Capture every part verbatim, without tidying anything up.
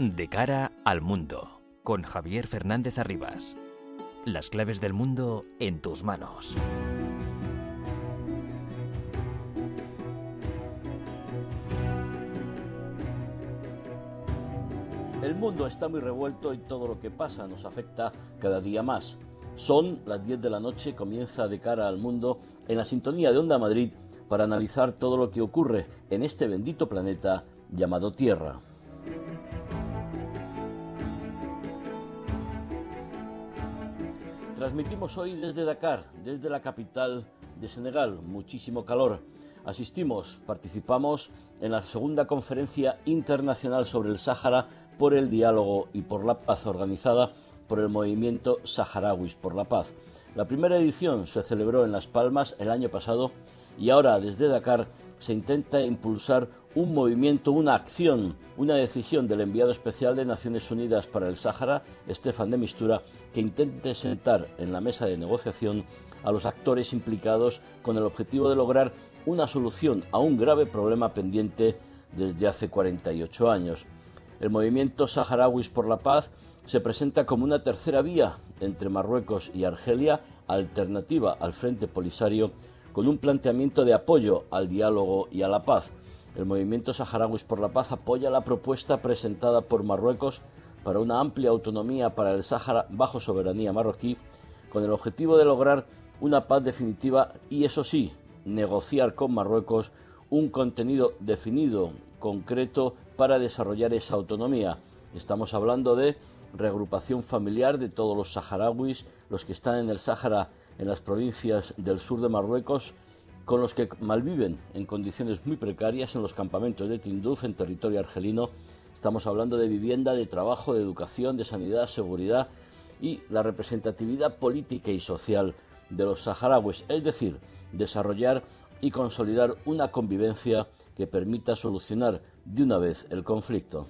De cara al mundo, con Javier Fernández Arribas. Las claves del mundo en tus manos. El mundo está muy revuelto y todo lo que pasa nos afecta cada día más. Son las diez de la noche, comienza De cara al mundo en la sintonía de Onda Madrid para analizar todo lo que ocurre en este bendito planeta llamado Tierra. Transmitimos hoy desde Dakar, desde la capital de Senegal, muchísimo calor. Asistimos, participamos en la segunda conferencia internacional sobre el Sáhara por el diálogo y por la paz, organizada por el movimiento Saharauis por la Paz. La primera edición se celebró en Las Palmas el año pasado y ahora desde Dakar se intenta impulsar un movimiento, una acción, una decisión del enviado especial de Naciones Unidas para el Sáhara, Staffan de Mistura, que intente sentar en la mesa de negociación a los actores implicados con el objetivo de lograr una solución a un grave problema pendiente desde hace cuarenta y ocho años. El movimiento Saharauis por la Paz se presenta como una tercera vía entre Marruecos y Argelia, alternativa al Frente Polisario, con un planteamiento de apoyo al diálogo y a la paz. El movimiento Saharauis por la Paz apoya la propuesta presentada por Marruecos para una amplia autonomía para el Sáhara bajo soberanía marroquí, con el objetivo de lograr una paz definitiva y, eso sí, negociar con Marruecos un contenido definido, concreto, para desarrollar esa autonomía. Estamos hablando de reagrupación familiar de todos los saharauis, los que están en el Sáhara, en las provincias del sur de Marruecos, con los que malviven en condiciones muy precarias en los campamentos de Tinduf, en territorio argelino. Estamos hablando de vivienda, de trabajo, de educación, de sanidad, seguridad y la representatividad política y social de los saharauis, es decir, desarrollar y consolidar una convivencia que permita solucionar de una vez el conflicto.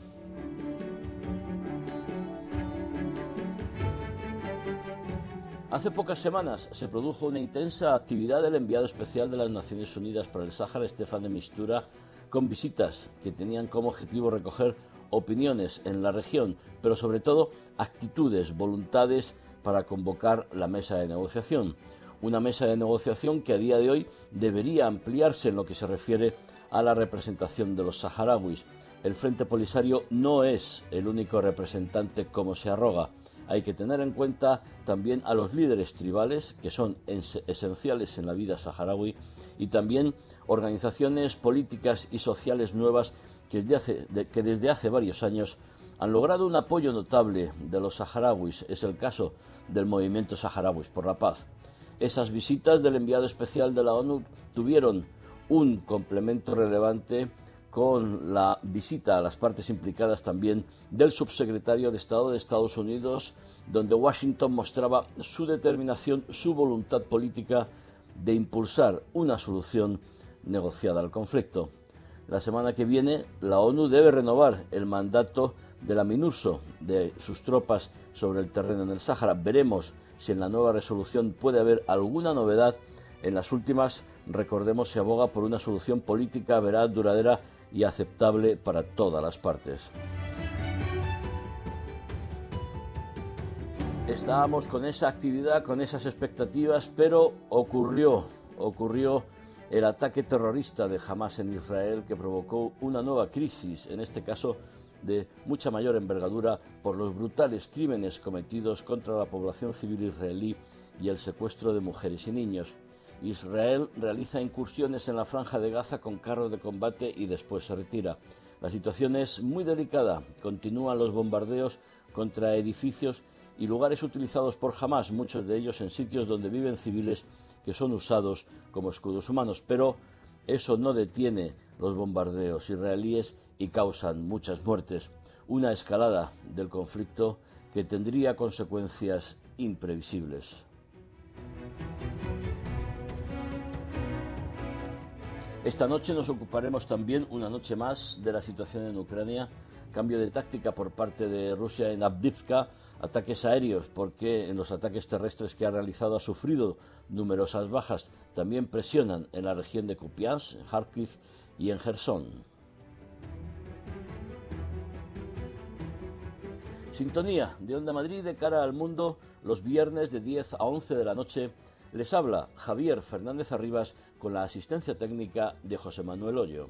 Hace pocas semanas se produjo una intensa actividad del enviado especial de las Naciones Unidas para el Sáhara, Staffan de Mistura, con visitas que tenían como objetivo recoger opiniones en la región, pero sobre todo actitudes, voluntades para convocar la mesa de negociación. Una mesa de negociación que a día de hoy debería ampliarse en lo que se refiere a la representación de los saharauis. El Frente Polisario no es el único representante como se arroga. Hay que tener en cuenta también a los líderes tribales, que son esenciales en la vida saharaui, y también organizaciones políticas y sociales nuevas que desde hace, de, que desde hace varios años han logrado un apoyo notable de los saharauis. Es el caso del movimiento Saharauis por la Paz. Esas visitas del enviado especial de la ONU tuvieron un complemento relevante con la visita a las partes implicadas también del subsecretario de Estado de Estados Unidos, donde Washington mostraba su determinación, su voluntad política de impulsar una solución negociada al conflicto. La semana que viene, la ONU debe renovar el mandato de la MINURSO, de sus tropas sobre el terreno en el Sáhara. Veremos si en la nueva resolución puede haber alguna novedad. En las últimas, recordemos, se aboga por una solución política veraz, duradera y aceptable para todas las partes. Estábamos con esa actividad, con esas expectativas, pero ocurrió, ocurrió el ataque terrorista de Hamás en Israel, que provocó una nueva crisis, en este caso de mucha mayor envergadura, por los brutales crímenes cometidos contra la población civil israelí y el secuestro de mujeres y niños. Israel realiza incursiones en la franja de Gaza con carros de combate y después se retira. La situación es muy delicada. Continúan los bombardeos contra edificios y lugares utilizados por Hamás, muchos de ellos en sitios donde viven civiles que son usados como escudos humanos. Pero eso no detiene los bombardeos israelíes y causan muchas muertes. Una escalada del conflicto que tendría consecuencias imprevisibles. Esta noche nos ocuparemos también, una noche más, de la situación en Ucrania. Cambio de táctica por parte de Rusia en Avdiivka, ataques aéreos, porque en los ataques terrestres que ha realizado ha sufrido numerosas bajas. También presionan en la región de Kupiansk, en Kharkiv y en Jersón. Sintonía de Onda Madrid de cara al mundo, los viernes de diez a once de la noche. Les habla Javier Fernández Arribas con la asistencia técnica de José Manuel Hoyo.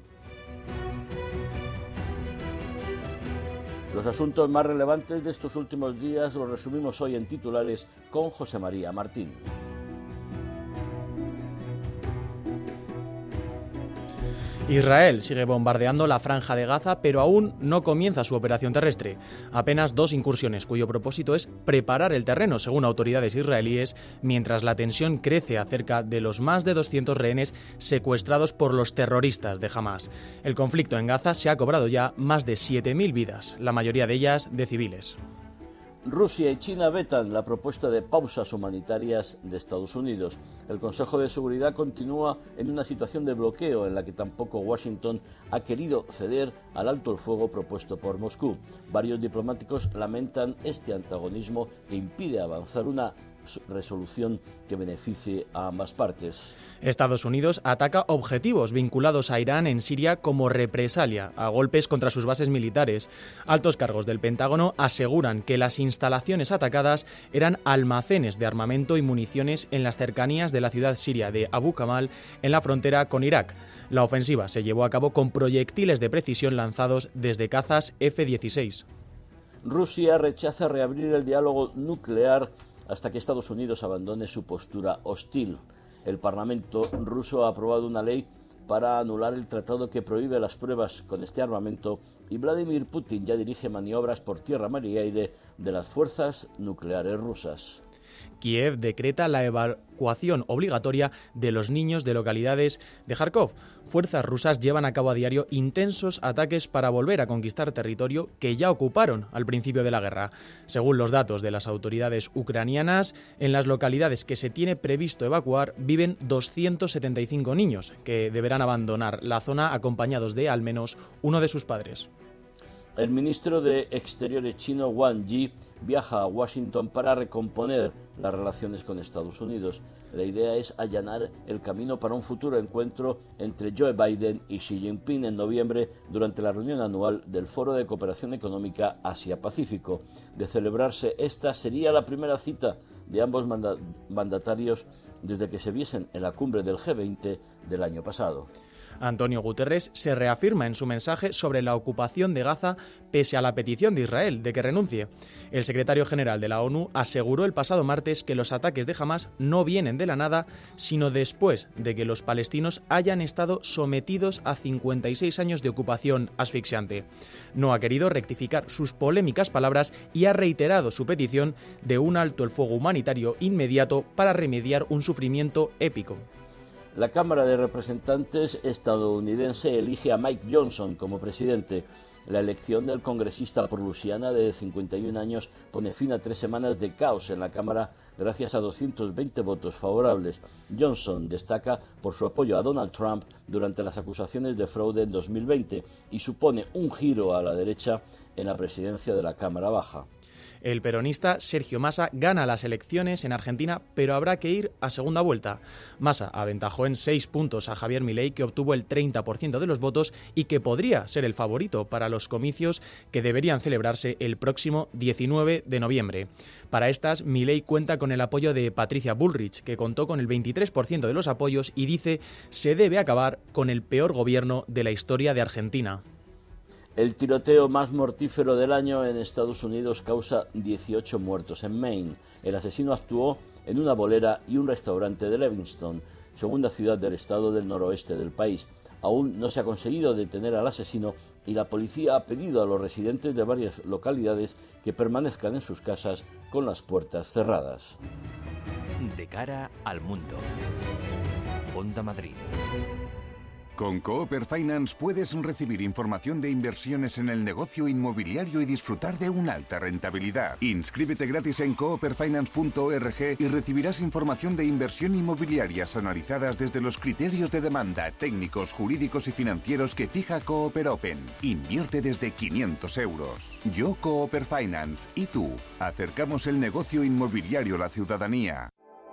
Los asuntos más relevantes de estos últimos días los resumimos hoy en titulares con José María Martín. Israel sigue bombardeando la Franja de Gaza, pero aún no comienza su operación terrestre. Apenas dos incursiones, cuyo propósito es preparar el terreno, según autoridades israelíes, mientras la tensión crece acerca de los más de doscientos rehenes secuestrados por los terroristas de Hamás. El conflicto en Gaza se ha cobrado ya más de siete mil vidas, la mayoría de ellas de civiles. Rusia y China vetan la propuesta de pausas humanitarias de Estados Unidos. El Consejo de Seguridad continúa en una situación de bloqueo en la que tampoco Washington ha querido ceder al alto el fuego propuesto por Moscú. Varios diplomáticos lamentan este antagonismo que impide avanzar una resolución que beneficie a ambas partes. Estados Unidos ataca objetivos vinculados a Irán en Siria como represalia a golpes contra sus bases militares. Altos cargos del Pentágono aseguran que las instalaciones atacadas eran almacenes de armamento y municiones en las cercanías de la ciudad siria de Abu Kamal, en la frontera con Irak. La ofensiva se llevó a cabo con proyectiles de precisión lanzados desde cazas F dieciséis. Rusia rechaza reabrir el diálogo nuclear hasta que Estados Unidos abandone su postura hostil. El Parlamento ruso ha aprobado una ley para anular el tratado que prohíbe las pruebas con este armamento y Vladimir Putin ya dirige maniobras por tierra, mar y aire de las fuerzas nucleares rusas. Kiev decreta la evacuación obligatoria de los niños de localidades de Kharkov. Fuerzas rusas llevan a cabo a diario intensos ataques para volver a conquistar territorio que ya ocuparon al principio de la guerra. Según los datos de las autoridades ucranianas, en las localidades que se tiene previsto evacuar viven doscientos setenta y cinco niños que deberán abandonar la zona acompañados de al menos uno de sus padres. El ministro de Exteriores chino Wang Yi viaja a Washington para recomponer las relaciones con Estados Unidos. La idea es allanar el camino para un futuro encuentro entre Joe Biden y Xi Jinping en noviembre durante la reunión anual del Foro de Cooperación Económica Asia-Pacífico. De celebrarse esta, sería la primera cita de ambos manda- mandatarios desde que se viesen en la cumbre del G veinte del año pasado. Antonio Guterres se reafirma en su mensaje sobre la ocupación de Gaza pese a la petición de Israel de que renuncie. El secretario general de la ONU aseguró el pasado martes que los ataques de Hamás no vienen de la nada, sino después de que los palestinos hayan estado sometidos a cincuenta y seis años de ocupación asfixiante. No ha querido rectificar sus polémicas palabras y ha reiterado su petición de un alto el fuego humanitario inmediato para remediar un sufrimiento épico. La Cámara de Representantes estadounidense elige a Mike Johnson como presidente. La elección del congresista por Luisiana de cincuenta y un años pone fin a tres semanas de caos en la Cámara gracias a doscientos veinte votos favorables. Johnson destaca por su apoyo a Donald Trump durante las acusaciones de fraude en dos mil veinte y supone un giro a la derecha en la presidencia de la Cámara Baja. El peronista Sergio Massa gana las elecciones en Argentina, pero habrá que ir a segunda vuelta. Massa aventajó en seis puntos a Javier Milei, que obtuvo el treinta por ciento de los votos y que podría ser el favorito para los comicios que deberían celebrarse el próximo diecinueve de noviembre. Para estas, Milei cuenta con el apoyo de Patricia Bullrich, que contó con el veintitrés por ciento de los apoyos y dice se debe acabar con el peor gobierno de la historia de Argentina. El tiroteo más mortífero del año en Estados Unidos causa dieciocho muertos en Maine. El asesino actuó en una bolera y un restaurante de Livingston, segunda ciudad del estado del noroeste del país. Aún no se ha conseguido detener al asesino y la policía ha pedido a los residentes de varias localidades que permanezcan en sus casas con las puertas cerradas. De cara al mundo. Onda Madrid. Con Cooper Finance puedes recibir información de inversiones en el negocio inmobiliario y disfrutar de una alta rentabilidad. Inscríbete gratis en cooper finance punto org y recibirás información de inversión inmobiliarias analizadas desde los criterios de demanda, técnicos, jurídicos y financieros que fija Cooper Open. Invierte desde quinientos euros. Yo Cooper Finance y tú acercamos el negocio inmobiliario a la ciudadanía.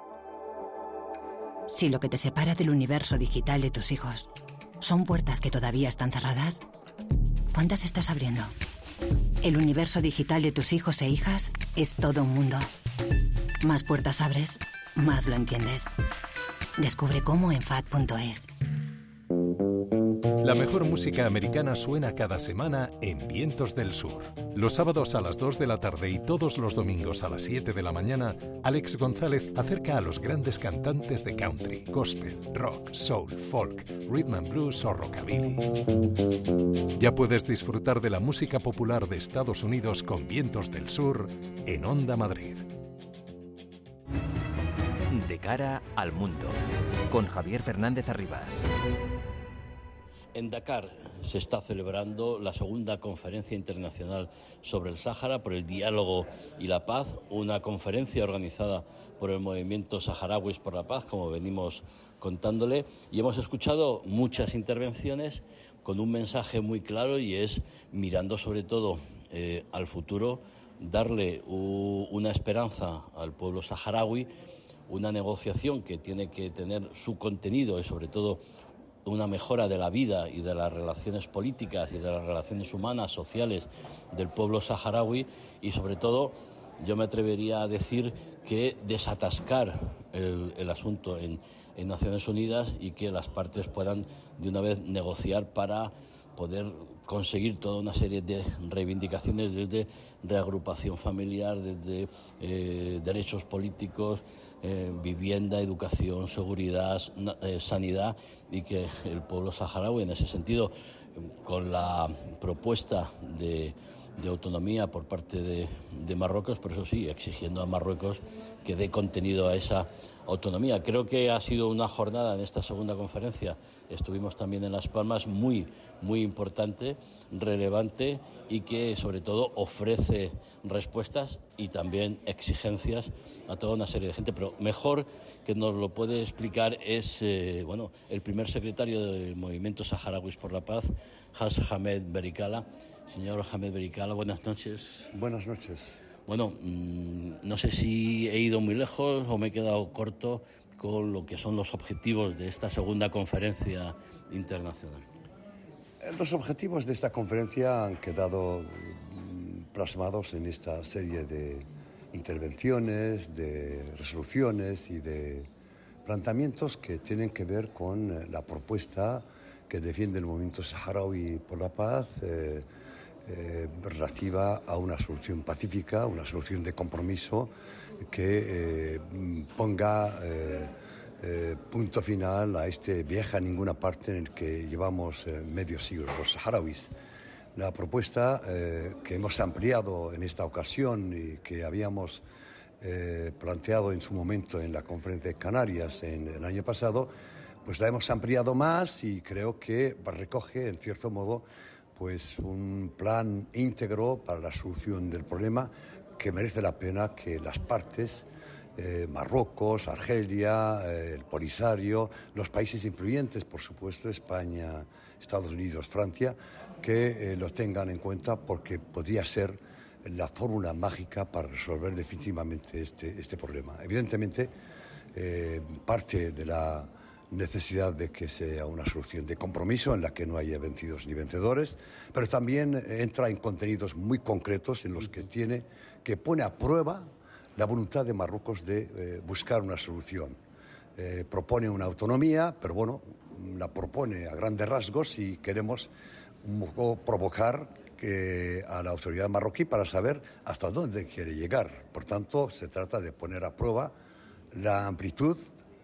Si lo que te separa del universo digital de tus hijos son puertas que todavía están cerradas, ¿cuántas estás abriendo? El universo digital de tus hijos e hijas es todo un mundo. Más puertas abres, más lo entiendes. Descubre cómo en F A D punto es. La mejor música americana suena cada semana en Vientos del Sur. Los sábados a las dos de la tarde y todos los domingos a las siete de la mañana, Alex González acerca a los grandes cantantes de country, gospel, rock, soul, folk, rhythm and blues o rockabilly. Ya puedes disfrutar de la música popular de Estados Unidos con Vientos del Sur en Onda Madrid. De cara al mundo, con Javier Fernández Arribas. En Dakar se está celebrando la segunda conferencia internacional sobre el Sáhara por el diálogo y la paz, una conferencia organizada por el movimiento Saharauis por la Paz, como venimos contándole, y hemos escuchado muchas intervenciones con un mensaje muy claro, y es mirando sobre todo eh, al futuro, darle u, una esperanza al pueblo saharaui, una negociación que tiene que tener su contenido y sobre todo una mejora de la vida y de las relaciones políticas y de las relaciones humanas, sociales del pueblo saharaui, y sobre todo yo me atrevería a decir que desatascar el, el asunto en, en Naciones Unidas y que las partes puedan de una vez negociar para poder conseguir toda una serie de reivindicaciones desde reagrupación familiar, desde eh, derechos políticos, eh, vivienda, educación, seguridad, eh, sanidad, y que el pueblo saharaui en ese sentido, con la propuesta de, de autonomía por parte de, de Marruecos, por eso sí, exigiendo a Marruecos que dé contenido a esa autonomía. Creo que ha sido una jornada en esta segunda conferencia, estuvimos también en Las Palmas, muy, muy importante, relevante, y que sobre todo ofrece respuestas y también exigencias a toda una serie de gente. Pero mejor que nos lo puede explicar es eh, bueno, el primer secretario del Movimiento Saharauis por la Paz, Has Hamed Berikala. Señor Hamed Berikala, buenas noches. Buenas noches. Bueno, mmm, no sé si he ido muy lejos o me he quedado corto con lo que son los objetivos de esta segunda conferencia internacional. Los objetivos de esta conferencia han quedado plasmados en esta serie de intervenciones, de resoluciones y de planteamientos que tienen que ver con la propuesta que defiende el Movimiento Saharaui por la Paz, eh, eh, relativa a una solución pacífica, una solución de compromiso que eh, ponga eh, eh, punto final a este viaje a ninguna parte en el que llevamos eh, medio siglo los saharauis. La propuesta eh, que hemos ampliado en esta ocasión y que habíamos eh, planteado en su momento en la Conferencia de Canarias en el año pasado, pues la hemos ampliado más y creo que recoge, en cierto modo, pues un plan íntegro para la solución del problema que merece la pena que las partes, eh, Marruecos, Argelia, eh, el Polisario, los países influyentes, por supuesto, España, Estados Unidos, Francia, que eh, lo tengan en cuenta, porque podría ser la fórmula mágica para resolver definitivamente este, este problema. Evidentemente, eh, parte de la necesidad de que sea una solución de compromiso en la que no haya vencidos ni vencedores, pero también entra en contenidos muy concretos en los que tiene, que pone a prueba la voluntad de Marruecos de eh, buscar una solución. Eh, propone una autonomía, pero bueno, la propone a grandes rasgos y queremos un poco provocar que a la autoridad marroquí para saber hasta dónde quiere llegar. Por tanto, se trata de poner a prueba la amplitud,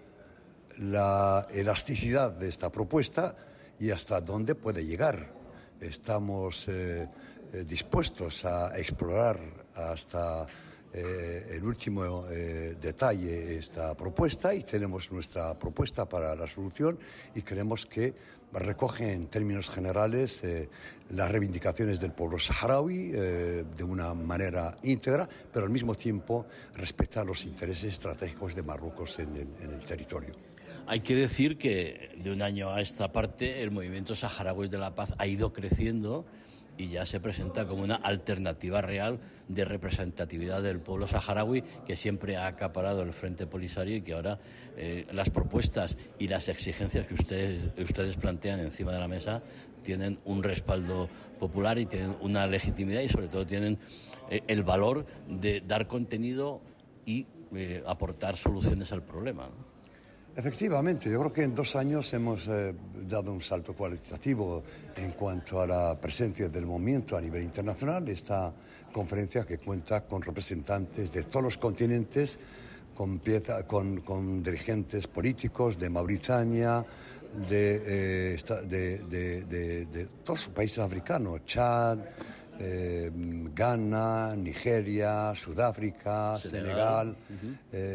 la elasticidad de esta propuesta y hasta dónde puede llegar. Estamos eh, eh, dispuestos a explorar hasta eh, el último eh, detalle esta propuesta, y tenemos nuestra propuesta para la solución y creemos que recoge en términos generales eh, las reivindicaciones del pueblo saharaui eh, de una manera íntegra, pero al mismo tiempo respeta los intereses estratégicos de Marruecos en el, en el territorio. Hay que decir que de un año a esta parte el movimiento saharaui de la paz ha ido creciendo y ya se presenta como una alternativa real de representatividad del pueblo saharaui, que siempre ha acaparado el Frente Polisario y que ahora eh, las propuestas y las exigencias que ustedes, ustedes plantean encima de la mesa tienen un respaldo popular y tienen una legitimidad y sobre todo tienen eh, el valor de dar contenido y eh, aportar soluciones al problema, ¿no? Efectivamente, yo creo que en dos años hemos eh, dado un salto cualitativo en cuanto a la presencia del movimiento a nivel internacional. Esta conferencia, que cuenta con representantes de todos los continentes, con, pieza, con, con dirigentes políticos de Mauritania, de, eh, de, de, de, de todos los países africanos, Chad, Eh, Ghana, Nigeria, Sudáfrica, Senegal, Senegal uh-huh.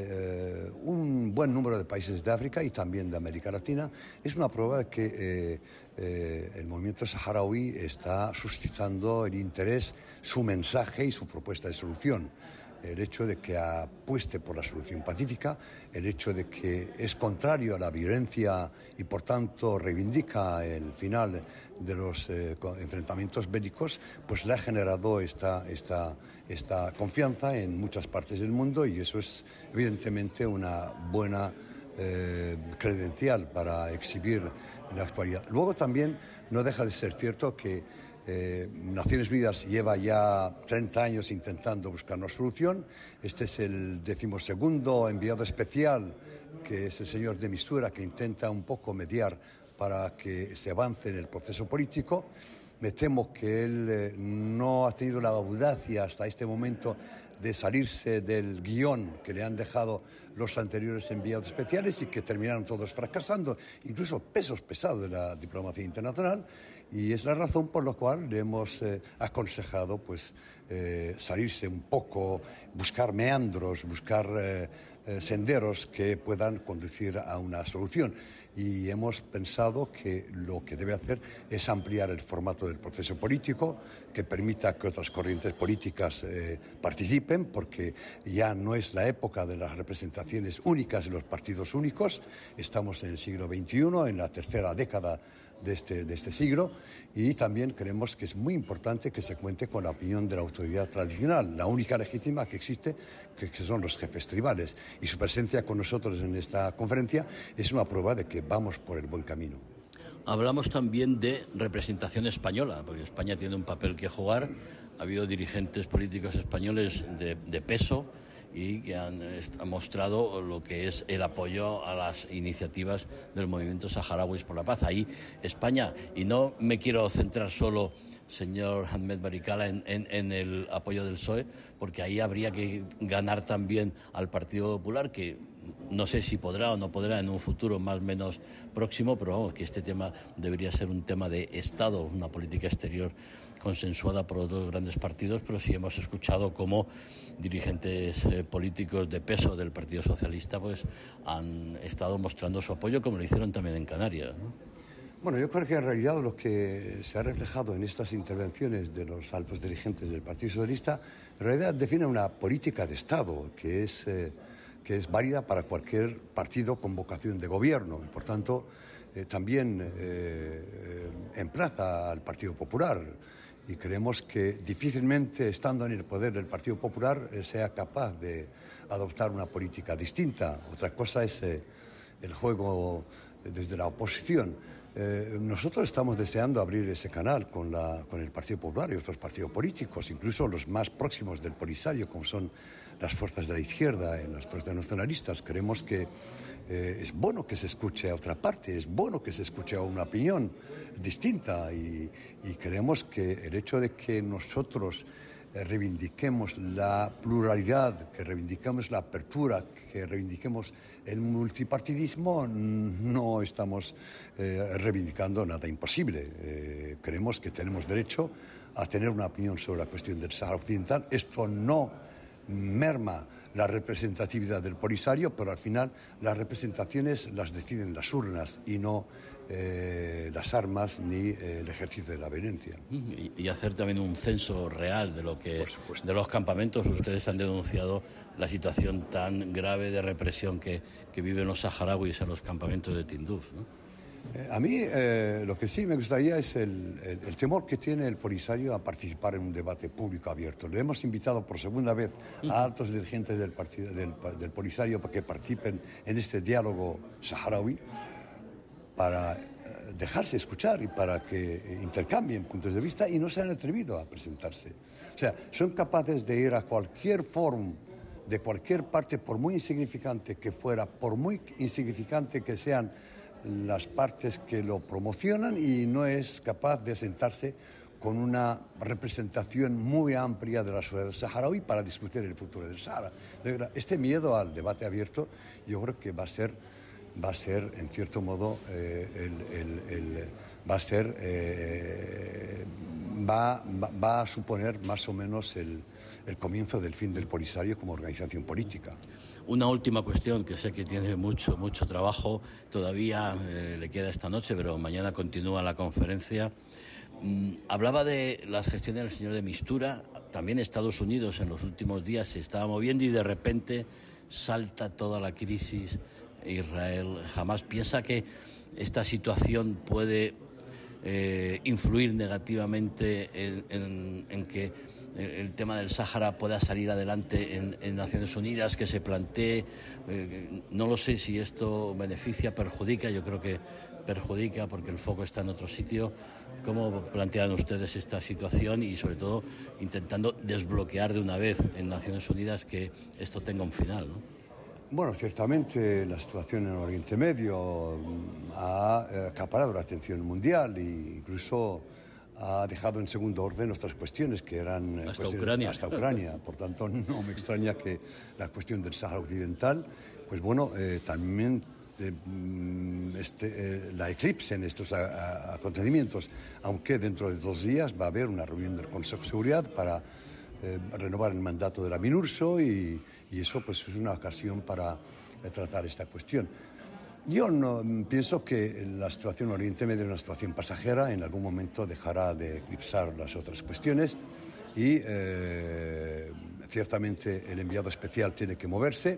eh, un buen número de países de África y también de América Latina. Es una prueba de que eh, eh, el movimiento saharaui está suscitando el interés, su mensaje y su propuesta de solución. El hecho de que apueste por la solución pacífica, el hecho de que es contrario a la violencia y por tanto reivindica el final de los eh, enfrentamientos bélicos, pues le ha generado esta, esta, esta confianza en muchas partes del mundo, y eso es evidentemente una buena eh, credencial para exhibir en la actualidad. Luego también no deja de ser cierto que Eh, Naciones Unidas lleva ya treinta años intentando buscar una solución. Este es el decimosegundo enviado especial, que es el señor de Mistura, que intenta un poco mediar para que se avance en el proceso político. Me temo que él eh, no ha tenido la audacia hasta este momento de salirse del guión que le han dejado los anteriores enviados especiales y que terminaron todos fracasando, incluso pesos pesados de la diplomacia internacional, y es la razón por la cual le hemos eh, aconsejado pues eh, salirse un poco, buscar meandros, buscar eh, eh, senderos que puedan conducir a una solución. Y hemos pensado que lo que debe hacer es ampliar el formato del proceso político, que permita que otras corrientes políticas eh, participen, porque ya no es la época de las representaciones únicas y los partidos únicos. Estamos en el siglo veintiuno, en la tercera década de este, de este siglo, y también creemos que es muy importante que se cuente con la opinión de la autoridad tradicional, la única legítima que existe, que, que son los jefes tribales, y su presencia con nosotros en esta conferencia es una prueba de que vamos por el buen camino. Hablamos también de representación española, porque España tiene un papel que jugar. Ha habido dirigentes políticos españoles de, de peso y que han, han mostrado lo que es el apoyo a las iniciativas del movimiento saharauis por la paz. Ahí España, y no me quiero centrar solo, señor Ahmed Barikala, en, en, en el apoyo del P S O E, porque ahí habría que ganar también al Partido Popular, que no sé si podrá o no podrá en un futuro más o menos próximo, pero vamos, que este tema debería ser un tema de Estado, una política exterior consensuada por otros grandes partidos, pero sí hemos escuchado cómo dirigentes eh, políticos de peso del Partido Socialista pues han estado mostrando su apoyo, como lo hicieron también en Canarias, ¿no? Bueno, yo creo que en realidad lo que se ha reflejado en estas intervenciones de los altos dirigentes del Partido Socialista, en realidad define una política de Estado que es, eh, que es válida para cualquier partido con vocación de gobierno, y por tanto eh, también eh, eh, emplaza al Partido Popular. Y creemos que difícilmente, estando en el poder del Partido Popular, eh, sea capaz de adoptar una política distinta. Otra cosa es eh, el juego desde la oposición. Eh, nosotros estamos deseando abrir ese canal con, la, con el Partido Popular y otros partidos políticos, incluso los más próximos del Polisario, como son las fuerzas de la izquierda y las fuerzas nacionalistas. Creemos que eh, es bueno que se escuche a otra parte, es bueno que se escuche a una opinión distinta, y, y creemos que el hecho de que nosotros eh, reivindiquemos la pluralidad, que reivindiquemos la apertura, que reivindiquemos el multipartidismo, no estamos eh, reivindicando nada imposible. Eh, creemos que tenemos derecho a tener una opinión sobre la cuestión del Sáhara Occidental. Esto no merma la representatividad del Polisario, pero al final las representaciones las deciden las urnas y no eh, las armas ni eh, el ejercicio de la violencia. Y, y hacer también un censo real de lo que de los campamentos. Ustedes han denunciado la situación tan grave de represión que, que viven los saharauis en los campamentos de Tinduf, ¿no? Eh, a mí eh, lo que sí me gustaría es el, el, el temor que tiene el Polisario a participar en un debate público abierto. Le hemos invitado por segunda vez a altos dirigentes del, partido, del, del Polisario para que participen en este diálogo saharaui para eh, dejarse escuchar y para que intercambien puntos de vista, y no se han atrevido a presentarse. O sea, son capaces de ir a cualquier foro de cualquier parte, por muy insignificante que fuera, por muy insignificante que sean las partes que lo promocionan, y no es capaz de sentarse con una representación muy amplia de la sociedad saharaui para discutir el futuro del Sahara. Este miedo al debate abierto yo creo que va a ser, va a ser en cierto modo, eh, el, el, el, va a ser, eh, va, va, va a suponer más o menos el, el comienzo del fin del Polisario como organización política. Una última cuestión, que sé que tiene mucho, mucho trabajo, todavía eh, le queda esta noche, pero mañana continúa la conferencia. Mm, hablaba de las gestiones del señor de Mistura. También Estados Unidos en los últimos días se estaba moviendo y de repente salta toda la crisis. Israel jamás piensa que esta situación puede eh, influir negativamente en, en, en que el tema del Sáhara pueda salir adelante en, en Naciones Unidas, que se plantee. Eh, no lo sé si esto beneficia, perjudica. Yo creo que perjudica porque el foco está en otro sitio. ¿Cómo plantean ustedes esta situación y, sobre todo, intentando desbloquear de una vez en Naciones Unidas que esto tenga un final, ¿no? Bueno, ciertamente la situación en Oriente Medio ha acaparado la atención mundial e incluso ha dejado en segundo orden otras cuestiones que eran hasta cuestiones, Ucrania. hasta Ucrania. Por tanto, no me extraña que la cuestión del Sáhara Occidental, pues bueno, eh, también eh, este, eh, la eclipse en estos a, a, acontecimientos, aunque dentro de dos días va a haber una reunión del Consejo de Seguridad para eh, renovar el mandato de la MINURSO y, y eso pues es una ocasión para eh, tratar esta cuestión. Yo no pienso que la situación en Oriente Medio es una situación pasajera. En algún momento dejará de eclipsar las otras cuestiones y eh, ciertamente el enviado especial tiene que moverse.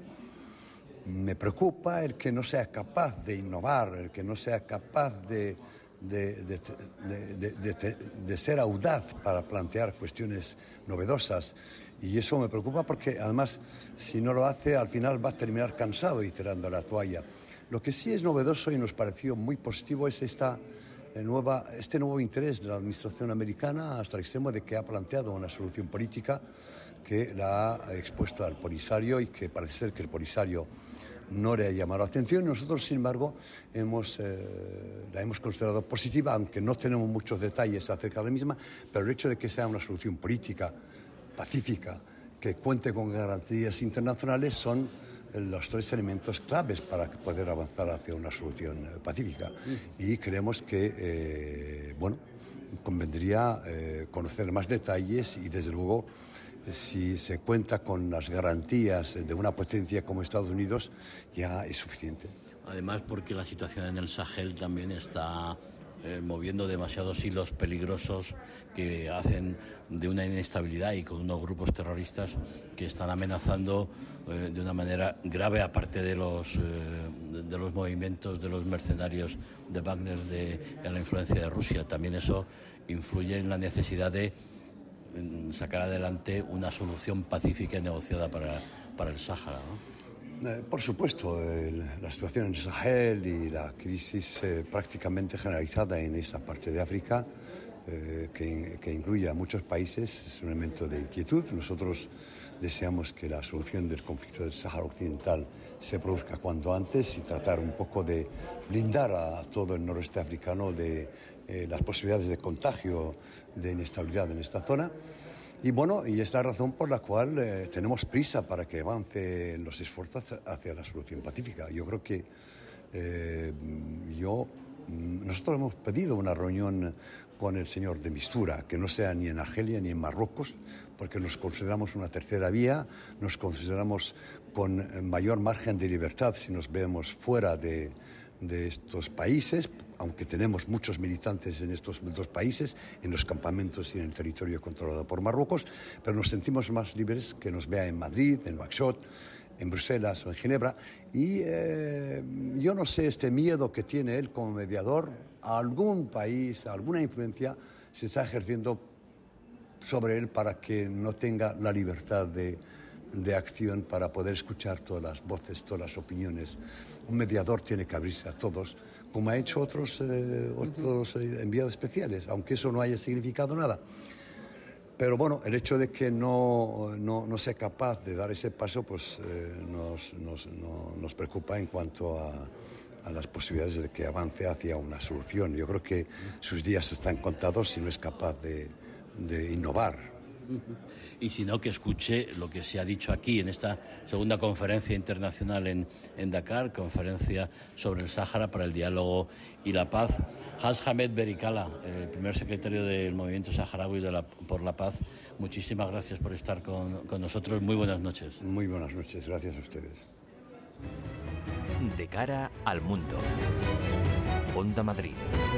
Me preocupa el que no sea capaz de innovar, el que no sea capaz de, de, de, de, de, de, de ser audaz para plantear cuestiones novedosas. Y eso me preocupa porque además, si no lo hace, al final va a terminar cansado y tirando la toalla. Lo que sí es novedoso y nos pareció muy positivo es esta nueva, este nuevo interés de la administración americana hasta el extremo de que ha planteado una solución política que la ha expuesto al Polisario y que parece ser que el Polisario no le ha llamado la atención. Nosotros, sin embargo, hemos, eh, la hemos considerado positiva, aunque no tenemos muchos detalles acerca de la misma, pero el hecho de que sea una solución política, pacífica, que cuente con garantías internacionales son los tres elementos claves para poder avanzar hacia una solución pacífica. Y creemos que, eh, bueno, convendría eh, conocer más detalles y, desde luego, si se cuenta con las garantías de una potencia como Estados Unidos, ya es suficiente. Además, porque la situación en el Sahel también está eh, moviendo demasiados hilos peligrosos que hacen de una inestabilidad y con unos grupos terroristas que están amenazando eh, de una manera grave, aparte de los, eh, de, de los movimientos de los mercenarios de Wagner, de, de la influencia de Rusia. También eso influye en la necesidad de sacar adelante una solución pacífica y negociada para, para el Sáhara, ¿no? Eh, por supuesto, el, la situación en el Sahel y la crisis eh, prácticamente generalizada en esa parte de África, eh, que, que incluye a muchos países, es un elemento de inquietud. Nosotros deseamos que la solución del conflicto del Sáhara Occidental se produzca cuanto antes y tratar un poco de blindar a todo el noroeste africano de eh, las posibilidades de contagio de inestabilidad en esta zona. Y bueno, y es la razón por la cual eh, tenemos prisa para que avancen los esfuerzos hacia la solución pacífica. Yo creo que eh, yo, nosotros hemos pedido una reunión con el señor de Mistura, que no sea ni en Argelia ni en Marruecos, porque nos consideramos una tercera vía, nos consideramos con mayor margen de libertad si nos vemos fuera de, de estos países, aunque tenemos muchos militantes en estos dos países, en los campamentos y en el territorio controlado por Marruecos, pero nos sentimos más libres que nos vea en Madrid, en Nouakchott, en Bruselas o en Ginebra, y eh, yo no sé, este miedo que tiene él como mediador a algún país, a alguna influencia, se está ejerciendo sobre él para que no tenga la libertad de, de acción para poder escuchar todas las voces, todas las opiniones. Un mediador tiene que abrirse a todos, como ha hecho otros, eh, otros eh, enviados especiales, aunque eso no haya significado nada. Pero bueno, el hecho de que no, no, no sea capaz de dar ese paso, pues eh, nos, nos, no, nos preocupa en cuanto a, a las posibilidades de que avance hacia una solución. Yo creo que sus días están contados si no es capaz de, de innovar. Y si no, que escuche lo que se ha dicho aquí en esta segunda conferencia internacional en, en Dakar, conferencia sobre el Sáhara para el diálogo y la paz. Haj Ahmed Berikala, eh, primer secretario del Movimiento Saharaui de la, por la Paz, muchísimas gracias por estar con, con nosotros. Muy buenas noches. Muy buenas noches, gracias a ustedes. De cara al mundo. Onda Madrid.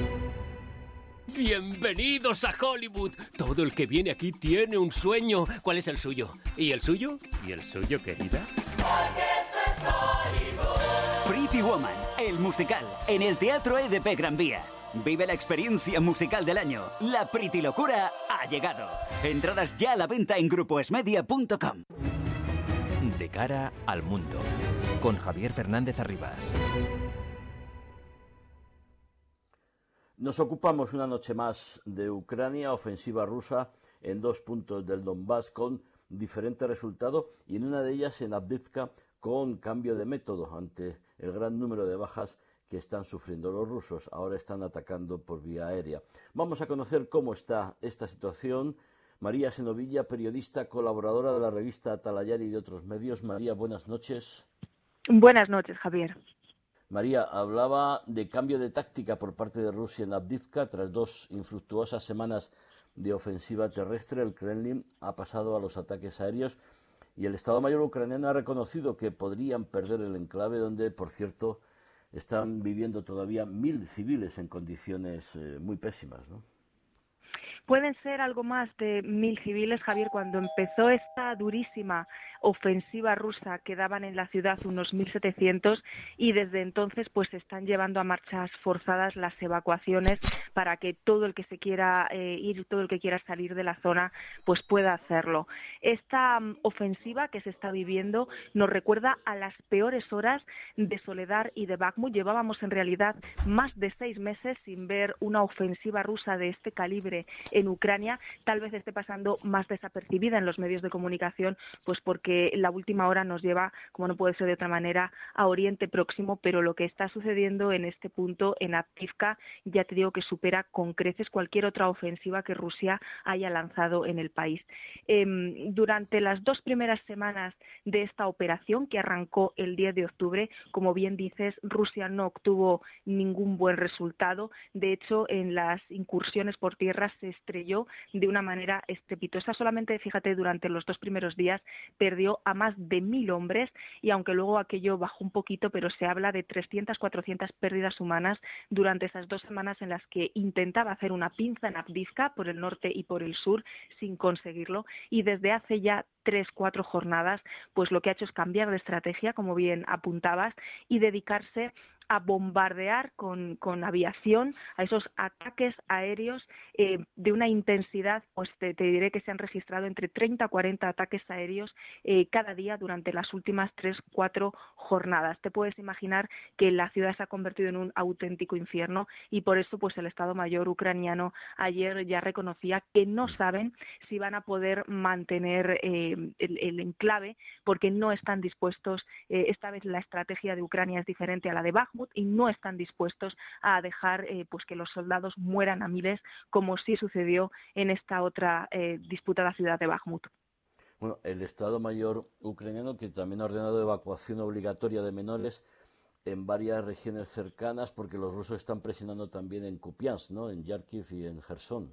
Bienvenidos a Hollywood. Todo el que viene aquí tiene un sueño. ¿Cuál es el suyo? ¿Y el suyo? ¿Y el suyo, querida? Porque esto es Hollywood. Pretty Woman, el musical, en el Teatro E D P Gran Vía. Vive la experiencia musical del año. La Pretty Locura ha llegado. Entradas ya a la venta en grupo esmedia punto com. De cara al mundo. Con Javier Fernández Arribas. Nos ocupamos una noche más de Ucrania, ofensiva rusa en dos puntos del Donbass con diferente resultado y en una de ellas en Avdiivka con cambio de método ante el gran número de bajas que están sufriendo los rusos. Ahora están atacando por vía aérea. Vamos a conocer cómo está esta situación. María Senovilla, periodista, colaboradora de la revista Atalayar y de otros medios. María, buenas noches. Buenas noches, Javier. María, hablaba de cambio de táctica por parte de Rusia en Avdiivka. Tras dos infructuosas semanas de ofensiva terrestre, el Kremlin ha pasado a los ataques aéreos y el Estado Mayor ucraniano ha reconocido que podrían perder el enclave, donde, por cierto, están viviendo todavía mil civiles en condiciones eh, muy pésimas, ¿no? Pueden ser algo más de mil civiles, Javier. Cuando empezó esta durísima ofensiva rusa quedaban en la ciudad unos mil setecientos y desde entonces pues se están llevando a marchas forzadas las evacuaciones para que todo el que se quiera eh, ir, todo el que quiera salir de la zona pues pueda hacerlo. Esta um, ofensiva que se está viviendo nos recuerda a las peores horas de Soledar y de Bakhmut. Llevábamos en realidad más de seis meses sin ver una ofensiva rusa de este calibre en Ucrania. Tal vez esté pasando más desapercibida en los medios de comunicación, pues porque la última hora nos lleva, como no puede ser de otra manera, a Oriente Próximo, pero lo que está sucediendo en este punto, en Avdiivka, ya te digo que supera con creces cualquier otra ofensiva que Rusia haya lanzado en el país. Eh, durante las dos primeras semanas de esta operación, que arrancó el diez de octubre, como bien dices, Rusia no obtuvo ningún buen resultado. De hecho, en las incursiones por tierra se estrelló de una manera estrepitosa. Solamente, fíjate, durante los dos primeros días perdió a más de mil hombres y aunque luego aquello bajó un poquito, pero se habla de trescientas, cuatrocientas pérdidas humanas durante esas dos semanas en las que intentaba hacer una pinza en Avdiivka por el norte y por el sur sin conseguirlo, y desde hace ya tres, cuatro jornadas, pues lo que ha hecho es cambiar de estrategia, como bien apuntabas, y dedicarse a bombardear con, con aviación a esos ataques aéreos eh, de una intensidad, pues te, te diré que se han registrado entre treinta a cuarenta ataques aéreos eh, cada día durante las últimas tres, cuatro jornadas. Te puedes imaginar que la ciudad se ha convertido en un auténtico infierno y por eso pues el Estado Mayor ucraniano ayer ya reconocía que no saben si van a poder mantener eh, el, el enclave porque no están dispuestos, eh, esta vez la estrategia de Ucrania es diferente a la de Bakhmut, y no están dispuestos a dejar eh, pues que los soldados mueran a miles, como sí sucedió en esta otra eh, disputada ciudad de Bakhmut. Bueno, el Estado Mayor ucraniano, que también ha ordenado evacuación obligatoria de menores en varias regiones cercanas, porque los rusos están presionando también en Kupiansk, ¿no?, en Kharkiv y en Gerson.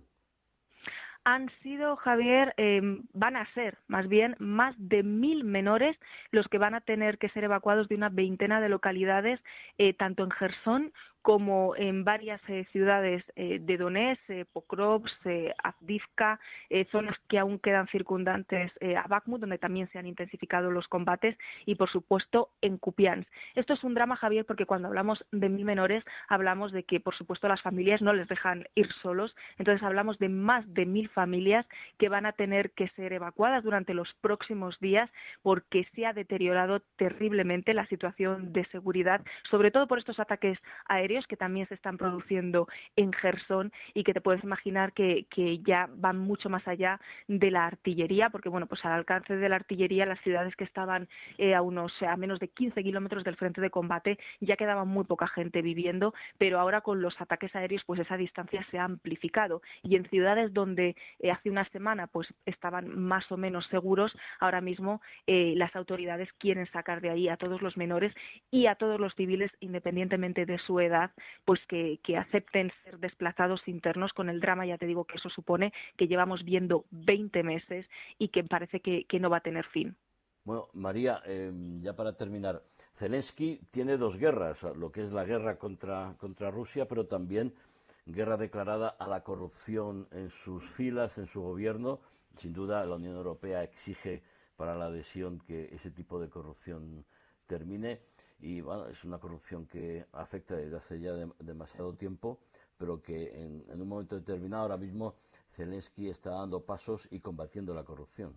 Han sido, Javier, eh, van a ser más bien más de mil menores los que van a tener que ser evacuados de una veintena de localidades, eh, tanto en Gerson como en varias eh, ciudades eh, de Donetsk, eh, Pokrovsk, eh, Avdiivka, eh, zonas que aún quedan circundantes eh, a Bakhmut, donde también se han intensificado los combates, y por supuesto en Kupiansk. Esto es un drama, Javier, porque cuando hablamos de mil menores hablamos de que por supuesto las familias no les dejan ir solos, entonces hablamos de más de mil familias que van a tener que ser evacuadas durante los próximos días porque se ha deteriorado terriblemente la situación de seguridad, sobre todo por estos ataques aéreos que también se están produciendo en Jersón y que te puedes imaginar que, que ya van mucho más allá de la artillería, porque bueno, pues al alcance de la artillería las ciudades que estaban eh, a unos a menos de quince kilómetros del frente de combate ya quedaba muy poca gente viviendo, pero ahora con los ataques aéreos pues esa distancia se ha amplificado, y en ciudades donde eh, hace una semana pues estaban más o menos seguros, ahora mismo eh, las autoridades quieren sacar de ahí a todos los menores y a todos los civiles, independientemente de su edad, pues que, que acepten ser desplazados internos, con el drama, ya te digo, que eso supone, que llevamos viendo veinte meses y que parece que, que no va a tener fin. Bueno, María, eh, ya para terminar, Zelensky tiene dos guerras, lo que es la guerra contra, contra Rusia, pero también guerra declarada a la corrupción en sus filas, en su gobierno. Sin duda, la Unión Europea exige para la adhesión que ese tipo de corrupción termine. Y bueno, es una corrupción que afecta desde hace ya de, demasiado tiempo, pero que en, en un momento determinado, ahora mismo, Zelensky está dando pasos y combatiendo la corrupción.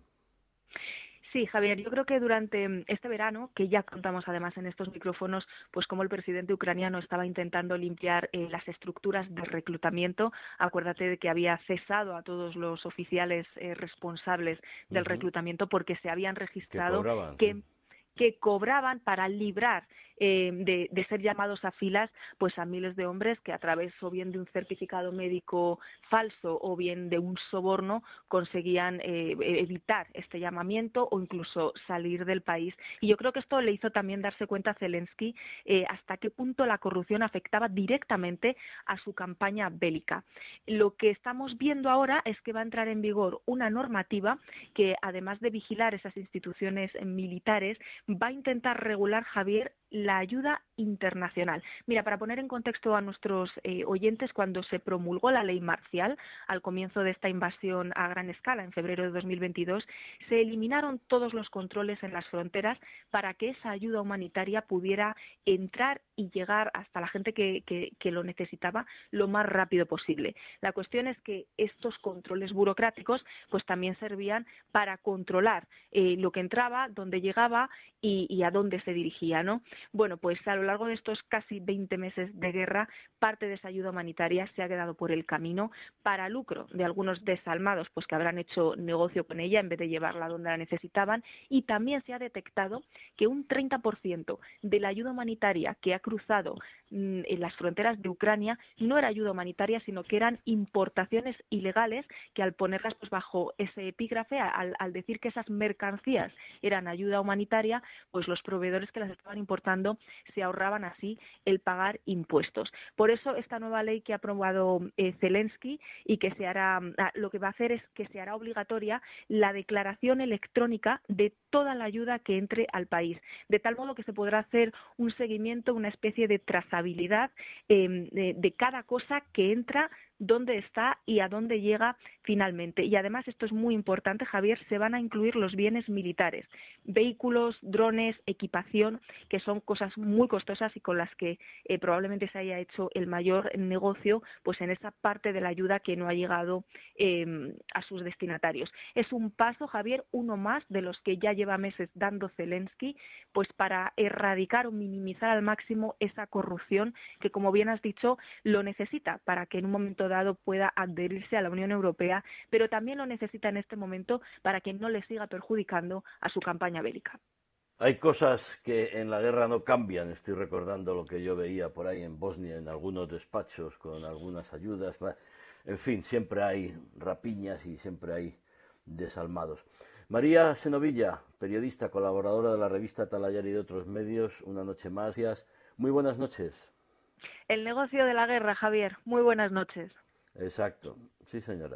Sí, Javier, yo creo que durante este verano, que ya contamos además en estos micrófonos, pues como el presidente ucraniano estaba intentando limpiar eh, las estructuras de reclutamiento, acuérdate de que había cesado a todos los oficiales eh, responsables del uh-huh. reclutamiento porque se habían registrado que, cobraban, que, sí. que cobraban para librar Eh, de, de ser llamados a filas pues a miles de hombres que a través o bien de un certificado médico falso o bien de un soborno conseguían eh, evitar este llamamiento o incluso salir del país. Y yo creo que esto le hizo también darse cuenta a Zelensky eh, hasta qué punto la corrupción afectaba directamente a su campaña bélica. Lo que estamos viendo ahora es que va a entrar en vigor una normativa que, además de vigilar esas instituciones militares, va a intentar regular, Javier, la ayuda internacional. Mira, para poner en contexto a nuestros eh, oyentes, cuando se promulgó la ley marcial al comienzo de esta invasión a gran escala en febrero de dos mil veintidós, se eliminaron todos los controles en las fronteras para que esa ayuda humanitaria pudiera entrar y llegar hasta la gente que, que, que lo necesitaba lo más rápido posible. La cuestión es que estos controles burocráticos pues también servían para controlar eh, lo que entraba, dónde llegaba y, y a dónde se dirigía, ¿no? Bueno, pues a lo largo de estos casi veinte meses de guerra, parte de esa ayuda humanitaria se ha quedado por el camino para lucro de algunos desalmados, pues que habrán hecho negocio con ella en vez de llevarla donde la necesitaban, y también se ha detectado que un treinta por ciento de la ayuda humanitaria que ha cruzado mmm, en las fronteras de Ucrania no era ayuda humanitaria, sino que eran importaciones ilegales que, al ponerlas pues bajo ese epígrafe, al, al decir que esas mercancías eran ayuda humanitaria, pues los proveedores que las estaban importando se ahorraban así el pagar impuestos. Por eso esta nueva ley que ha aprobado eh, Zelensky y que se hará, lo que va a hacer es que se hará obligatoria la declaración electrónica de toda la ayuda que entre al país, de tal modo que se podrá hacer un seguimiento, una especie de trazabilidad eh, de, de cada cosa que entra, dónde está y a dónde llega finalmente. Y además, esto es muy importante, Javier, se van a incluir los bienes militares, vehículos, drones, equipación, que son cosas muy costosas y con las que eh, probablemente se haya hecho el mayor negocio pues en esa parte de la ayuda que no ha llegado eh, a sus destinatarios. Es un paso, Javier, uno más de los que ya lleva meses dando Zelensky, pues para erradicar o minimizar al máximo esa corrupción que, como bien has dicho, lo necesita para que en un momento dado pueda adherirse a la Unión Europea, pero también lo necesita en este momento para que no le siga perjudicando a su campaña bélica. Hay cosas que en la guerra no cambian. Estoy recordando lo que yo veía por ahí en Bosnia, en algunos despachos con algunas ayudas. En fin, siempre hay rapiñas y siempre hay desalmados. María Senovilla, periodista, colaboradora de la revista Talayar y de otros medios, una noche más. Muy buenas noches. El negocio de la guerra, Javier. Muy buenas noches. Exacto. Sí, señora.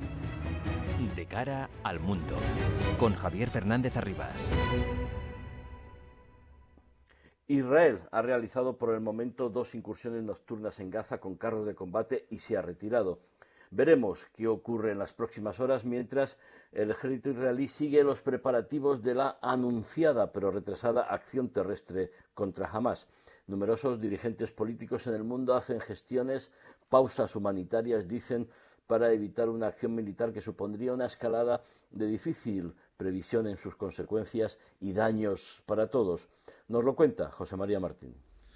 De cara al mundo, con Javier Fernández Arribas. Israel ha realizado por el momento dos incursiones nocturnas en Gaza con carros de combate y se ha retirado. Veremos qué ocurre en las próximas horas mientras el ejército israelí sigue los preparativos de la anunciada pero retrasada acción terrestre contra Hamás. Numerosos dirigentes políticos en el mundo hacen gestiones, pausas humanitarias, dicen, para evitar una acción militar que supondría una escalada de difícil previsión en sus consecuencias y daños para todos. Nos lo cuenta José María Martín.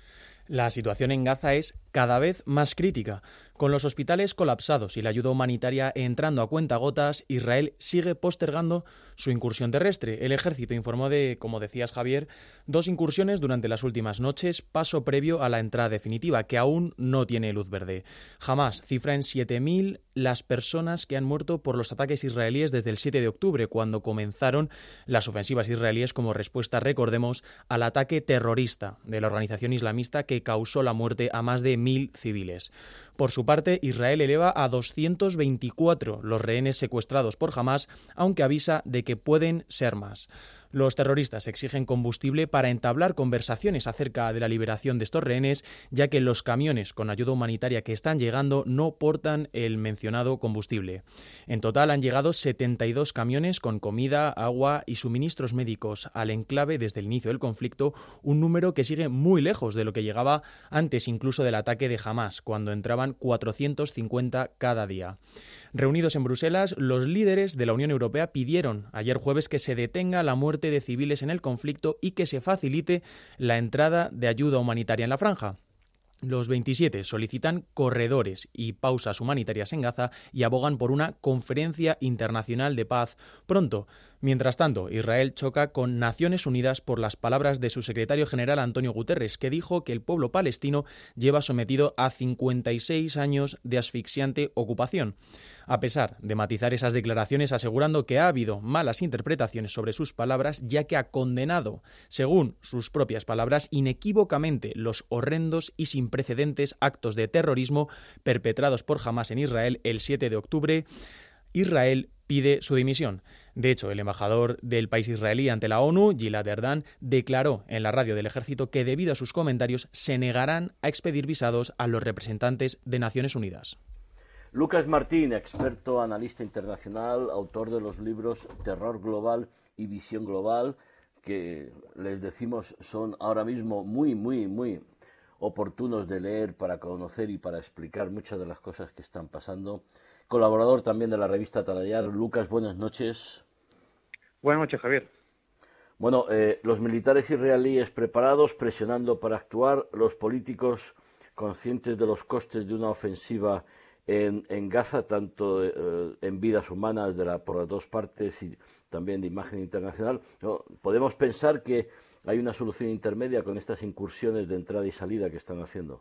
La situación en Gaza es cada vez más crítica. Con los hospitales colapsados y la ayuda humanitaria entrando a cuentagotas, Israel sigue postergando su incursión terrestre. El ejército informó de, como decías Javier, dos incursiones durante las últimas noches, paso previo a la entrada definitiva, que aún no tiene luz verde. Hamás cifra en siete mil las personas que han muerto por los ataques israelíes desde el siete de octubre, cuando comenzaron las ofensivas israelíes como respuesta, recordemos, al ataque terrorista de la organización islamista que causó la muerte a más de mil civiles. Por su parte, Israel eleva a doscientos veinticuatro los rehenes secuestrados por Hamás, aunque avisa de que pueden ser más. Los terroristas exigen combustible para entablar conversaciones acerca de la liberación de estos rehenes, ya que los camiones con ayuda humanitaria que están llegando no portan el mencionado combustible. En total han llegado setenta y dos camiones con comida, agua y suministros médicos al enclave desde el inicio del conflicto, un número que sigue muy lejos de lo que llegaba antes incluso del ataque de Hamás, cuando entraban cuatrocientos cincuenta cada día. Reunidos en Bruselas, los líderes de la Unión Europea pidieron ayer jueves que se detenga la muerte de civiles en el conflicto y que se facilite la entrada de ayuda humanitaria en la franja. Los veintisiete solicitan corredores y pausas humanitarias en Gaza y abogan por una conferencia internacional de paz pronto. Mientras tanto, Israel choca con Naciones Unidas por las palabras de su secretario general Antonio Guterres, que dijo que el pueblo palestino lleva sometido a cincuenta y seis años de asfixiante ocupación. A pesar de matizar esas declaraciones, asegurando que ha habido malas interpretaciones sobre sus palabras, ya que ha condenado, según sus propias palabras, inequívocamente los horrendos y sin precedentes actos de terrorismo perpetrados por Hamás en Israel el siete de octubre, Israel pide su dimisión. De hecho, el embajador del país israelí ante la ONU, Gilad Erdan, declaró en la radio del ejército que debido a sus comentarios se negarán a expedir visados a los representantes de Naciones Unidas. Lucas Martín, experto, analista internacional, autor de los libros Terror Global y Visión Global, que les decimos son ahora mismo muy, muy, muy oportunos de leer para conocer y para explicar muchas de las cosas que están pasando. Colaborador también de la revista Talayar. Lucas, buenas noches. Buenas noches, Javier. Bueno, eh, los militares israelíes preparados, presionando para actuar, los políticos conscientes de los costes de una ofensiva en, en Gaza, tanto eh, en vidas humanas de la, por las dos partes y también de imagen internacional. ¿No? Podemos pensar que hay una solución intermedia con estas incursiones de entrada y salida que están haciendo.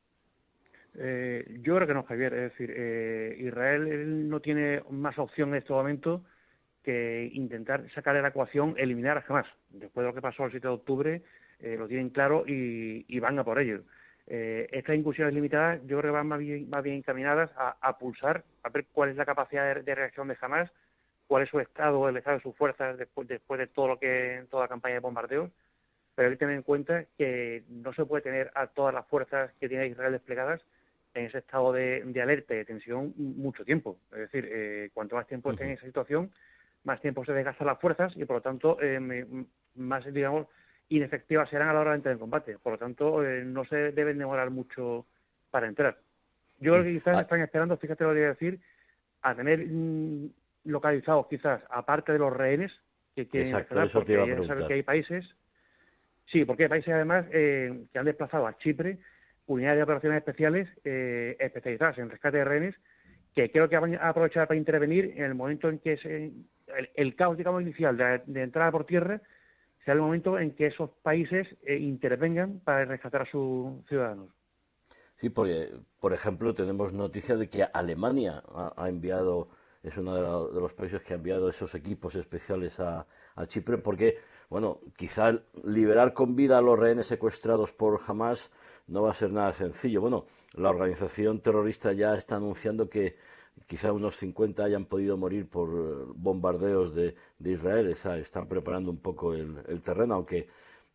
Eh, yo creo que no, Javier. Es decir, eh, Israel no tiene más opción en este momento que intentar sacar de la ecuación, eliminar a Hamás. Después de lo que pasó el siete de octubre, eh, lo tienen claro y, y van a por ello. Eh, estas incursiones limitadas yo creo que van más bien, más bien encaminadas a, a pulsar, a ver cuál es la capacidad de, de reacción de Hamás, cuál es su estado, el estado de sus fuerzas después, después de todo lo que toda la campaña de bombardeos. Pero hay que tener en cuenta que no se puede tener a todas las fuerzas que tiene Israel desplegadas en ese estado de, de alerta y de tensión mucho tiempo. Es decir, eh, cuanto más tiempo esté en esa situación, más tiempo se desgastan las fuerzas y, por lo tanto, eh, me, más, digamos, inefectivas serán a la hora de entrar en combate. Por lo tanto, eh, no se deben demorar mucho para entrar. Yo creo que quizás están esperando, fíjate lo que voy a decir, a tener mmm, localizados quizás, aparte de los rehenes, que quieren Exacto, eso te iba a preguntar. Saber que hay países, sí, porque hay países además eh, que han desplazado a Chipre unidades de operaciones especiales eh, especializadas en rescate de rehenes, que creo que van a aprovechar para intervenir en el momento en que se, el, el caos, digamos, inicial de, de entrada por tierra sea el momento en que esos países eh, intervengan para rescatar a sus ciudadanos. Sí, porque, por ejemplo, tenemos noticia de que Alemania ha, ha enviado, es uno de, la, de los países que ha enviado esos equipos especiales a, a Chipre, porque, bueno, quizá liberar con vida a los rehenes secuestrados por Hamás no va a ser nada sencillo. Bueno, la organización terrorista ya está anunciando que quizá unos cincuenta hayan podido morir por bombardeos de, de Israel. Está, están preparando un poco el, el terreno, aunque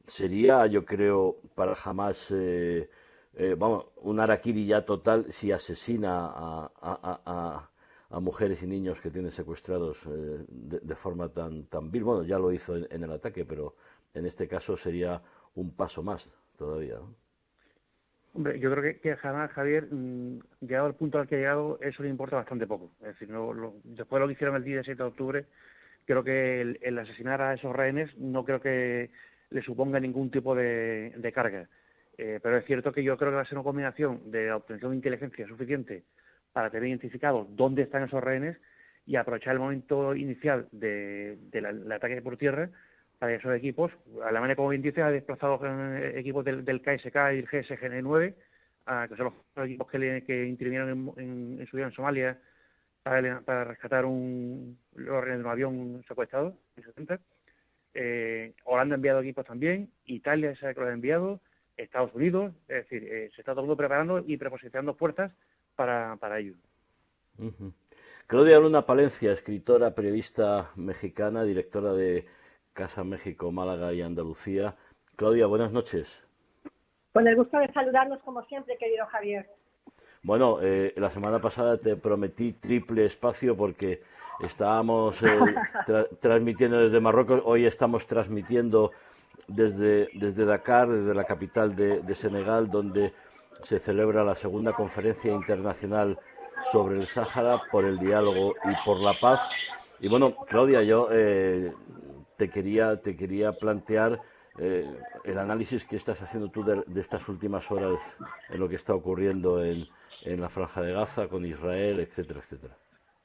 sería, yo creo, para Hamás, eh, eh, vamos, un harakiri ya total si asesina a, a, a, a mujeres y niños que tiene secuestrados eh, de, de forma tan, tan vil. Bueno, ya lo hizo en, en el ataque, pero en este caso sería un paso más todavía, ¿no? Hombre, yo creo que, que Hamás, Javier, mmm, llegado al punto al que ha llegado, eso le importa bastante poco. Es decir, no, lo, después de lo que hicieron el diecisiete de octubre, creo que el, el asesinar a esos rehenes no creo que le suponga ningún tipo de, de carga. Eh, pero es cierto que yo creo que va a ser una combinación de obtención de inteligencia suficiente para tener identificados dónde están esos rehenes y aprovechar el momento inicial de, de la, del ataque por tierra para esos equipos. Alemania, como bien dice, ha desplazado eh, equipos del, del K S K y el G S G nueve, uh, que son los equipos que, le, que intervinieron en, en, en su vida en Somalia para, para rescatar un, los rehenes de un avión secuestrado en setenta. Eh, Holanda ha enviado equipos también, Italia sabe que lo ha enviado, Estados Unidos, es decir, eh, se está todo el mundo preparando y preposicionando fuerzas para, para ello. Uh-huh. Claudia Luna Palencia, escritora, periodista mexicana, directora de Casa México, Málaga y Andalucía. Claudia, buenas noches. Con el gusto de saludarnos como siempre, querido Javier. Bueno, eh, la semana pasada te prometí triple espacio porque estábamos eh, tra- transmitiendo desde Marruecos, hoy estamos transmitiendo desde, desde Dakar, desde la capital de, de Senegal, donde se celebra la segunda conferencia internacional sobre el Sáhara por el diálogo y por la paz. Y bueno, Claudia, yo eh, te quería te quería plantear eh, el análisis que estás haciendo tú de, de estas últimas horas en lo que está ocurriendo en, en la Franja de Gaza, con Israel, etcétera, etcétera.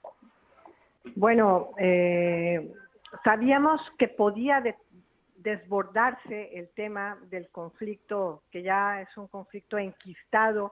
Bueno, eh, sabíamos que podía de, desbordarse el tema del conflicto, que ya es un conflicto enquistado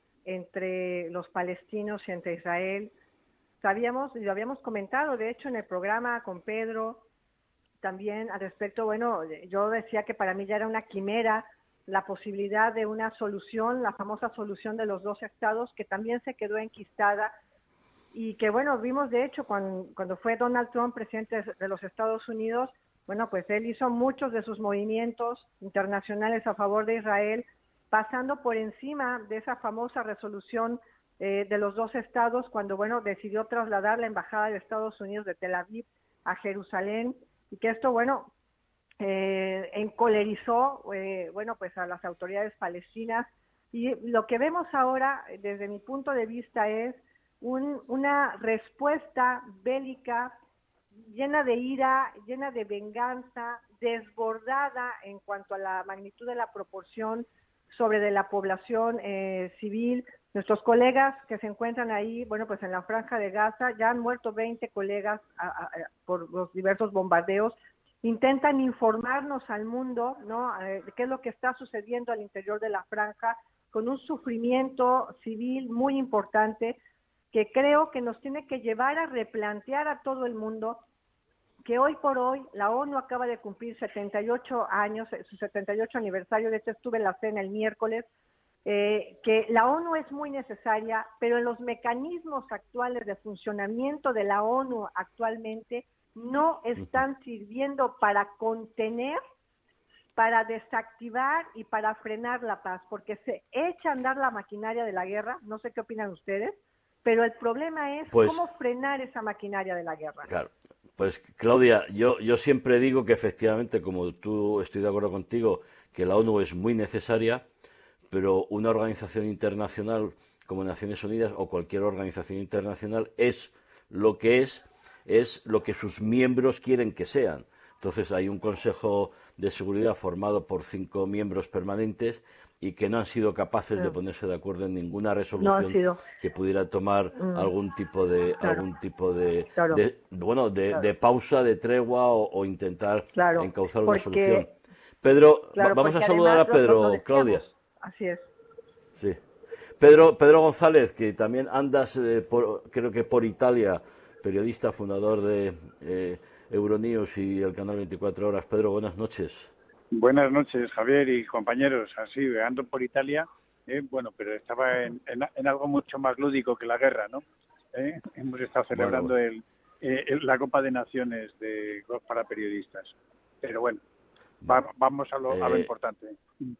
entre los palestinos y entre Israel. Sabíamos, y lo habíamos comentado, de hecho, en el programa con Pedro, también al respecto, bueno, yo decía que para mí ya era una quimera la posibilidad de una solución, la famosa solución de los dos estados, que también se quedó enquistada y que, bueno, vimos de hecho cuando, cuando fue Donald Trump presidente de los Estados Unidos, bueno, pues él hizo muchos de sus movimientos internacionales a favor de Israel, pasando por encima de esa famosa resolución eh, de los dos estados, cuando, bueno, decidió trasladar la embajada de Estados Unidos de Tel Aviv a Jerusalén, y que esto, bueno, eh, encolerizó, eh, bueno, pues a las autoridades palestinas. Y lo que vemos ahora, desde mi punto de vista, es un, una respuesta bélica llena de ira, llena de venganza, desbordada en cuanto a la magnitud de la proporción sobre de la población eh, civil. Nuestros colegas que se encuentran ahí, bueno, pues en la Franja de Gaza, ya han muerto veinte colegas a, a, a, por los diversos bombardeos. Intentan informarnos al mundo, ¿no?, eh, de qué es lo que está sucediendo al interior de la franja, con un sufrimiento civil muy importante que creo que nos tiene que llevar a replantear a todo el mundo que hoy por hoy la ONU acaba de cumplir setenta y ocho años, su setenta y ocho aniversario. De hecho estuve en la cena el miércoles, eh, que la ONU es muy necesaria, pero en los mecanismos actuales de funcionamiento de la ONU actualmente no están sirviendo para contener, para desactivar y para frenar la paz, porque se echa a andar la maquinaria de la guerra. No sé qué opinan ustedes, pero el problema es pues, cómo frenar esa maquinaria de la guerra. Claro. Pues Claudia, yo, yo siempre digo que efectivamente, como tú estoy de acuerdo contigo, que la ONU es muy necesaria, pero una organización internacional como Naciones Unidas o cualquier organización internacional es lo que es, es lo que sus miembros quieren que sean. Entonces hay un Consejo de Seguridad formado por cinco miembros permanentes y que no han sido capaces no. de ponerse de acuerdo en ninguna resolución no que pudiera tomar mm. algún tipo de claro. algún tipo de, claro. de bueno de, claro. de pausa, de tregua o, o intentar claro. encauzar una porque, solución. Pedro, claro, vamos a saludar a Pedro, lo, lo Claudia. Así es. Sí. Pedro, Pedro González, que también andas, eh, por, creo que por Italia, periodista, fundador de eh, Euronews y el canal veinticuatro horas. Pedro, buenas noches. Buenas noches, Javier y compañeros. Así, ando por Italia, eh, bueno, pero estaba en, en, en algo mucho más lúdico que la guerra, ¿no? ¿Eh? Hemos estado celebrando bueno. el, eh, el, la Copa de Naciones de golf para periodistas. Pero bueno, Va, vamos a lo, eh, a lo importante.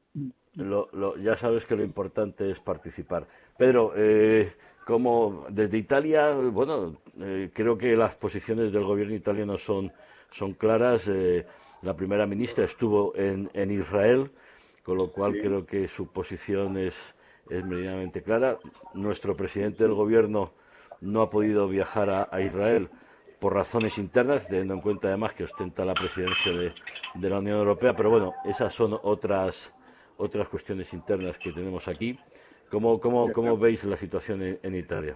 Lo, lo, ya sabes que lo importante es participar. Pedro, eh, como desde Italia, bueno, eh, creo que las posiciones del gobierno italiano son, son claras. Eh, la primera ministra estuvo en, en Israel, con lo cual sí. creo que su posición es, es meridianamente clara. Nuestro presidente del gobierno no ha podido viajar a, a Israel por razones internas, teniendo en cuenta además que ostenta la presidencia de, de la Unión Europea, pero bueno, esas son otras otras cuestiones internas que tenemos aquí. ¿Cómo, cómo, cómo veis la situación en, en Italia?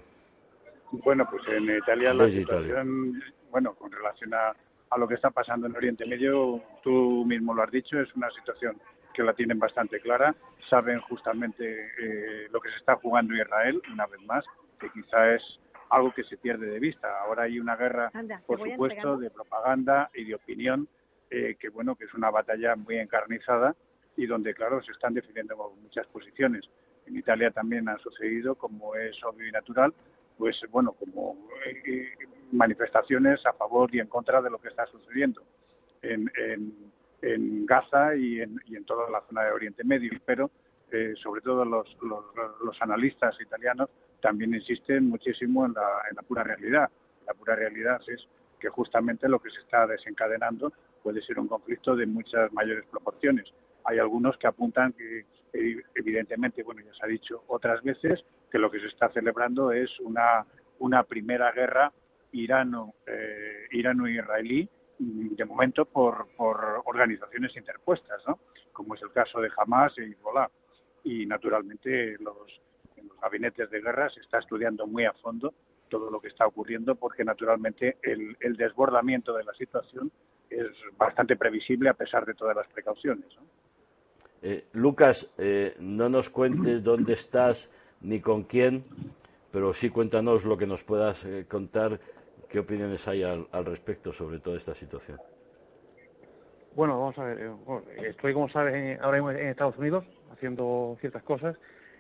Bueno, pues en Italia la Desde situación, Italia. bueno, con relación a, a lo que está pasando en Oriente Medio, tú mismo lo has dicho, es una situación que la tienen bastante clara, saben justamente eh, lo que se está jugando Israel, una vez más, que quizá es algo que se pierde de vista. Ahora hay una guerra, Anda, por supuesto, de propaganda y de opinión, eh, que bueno, que es una batalla muy encarnizada y donde, claro, se están defendiendo muchas posiciones. En Italia también han sucedido, como es obvio y natural, pues bueno, como eh, manifestaciones a favor y en contra de lo que está sucediendo en, en, en Gaza y en, y en toda la zona de Oriente Medio. Pero, eh, sobre todo los, los, los analistas italianos también insisten muchísimo en la, en la pura realidad. La pura realidad es que justamente lo que se está desencadenando puede ser un conflicto de muchas mayores proporciones. Hay algunos que apuntan que, evidentemente, bueno, ya se ha dicho otras veces, que lo que se está celebrando es una, una primera guerra irano, eh, irano-israelí, de momento por, por organizaciones interpuestas, ¿no? Como es el caso de Hamas y Hezbollah. Y, naturalmente, los, en los gabinetes de guerra se está estudiando muy a fondo todo lo que está ocurriendo, porque, naturalmente, el, el desbordamiento de la situación es bastante previsible a pesar de todas las precauciones, ¿no? Eh, Lucas, eh, no nos cuentes dónde estás ni con quién, pero sí cuéntanos lo que nos puedas eh, contar, qué opiniones hay al, al respecto sobre toda esta situación. Bueno, vamos a ver, eh, bueno, estoy, como sabes, en, ahora mismo en Estados Unidos haciendo ciertas cosas.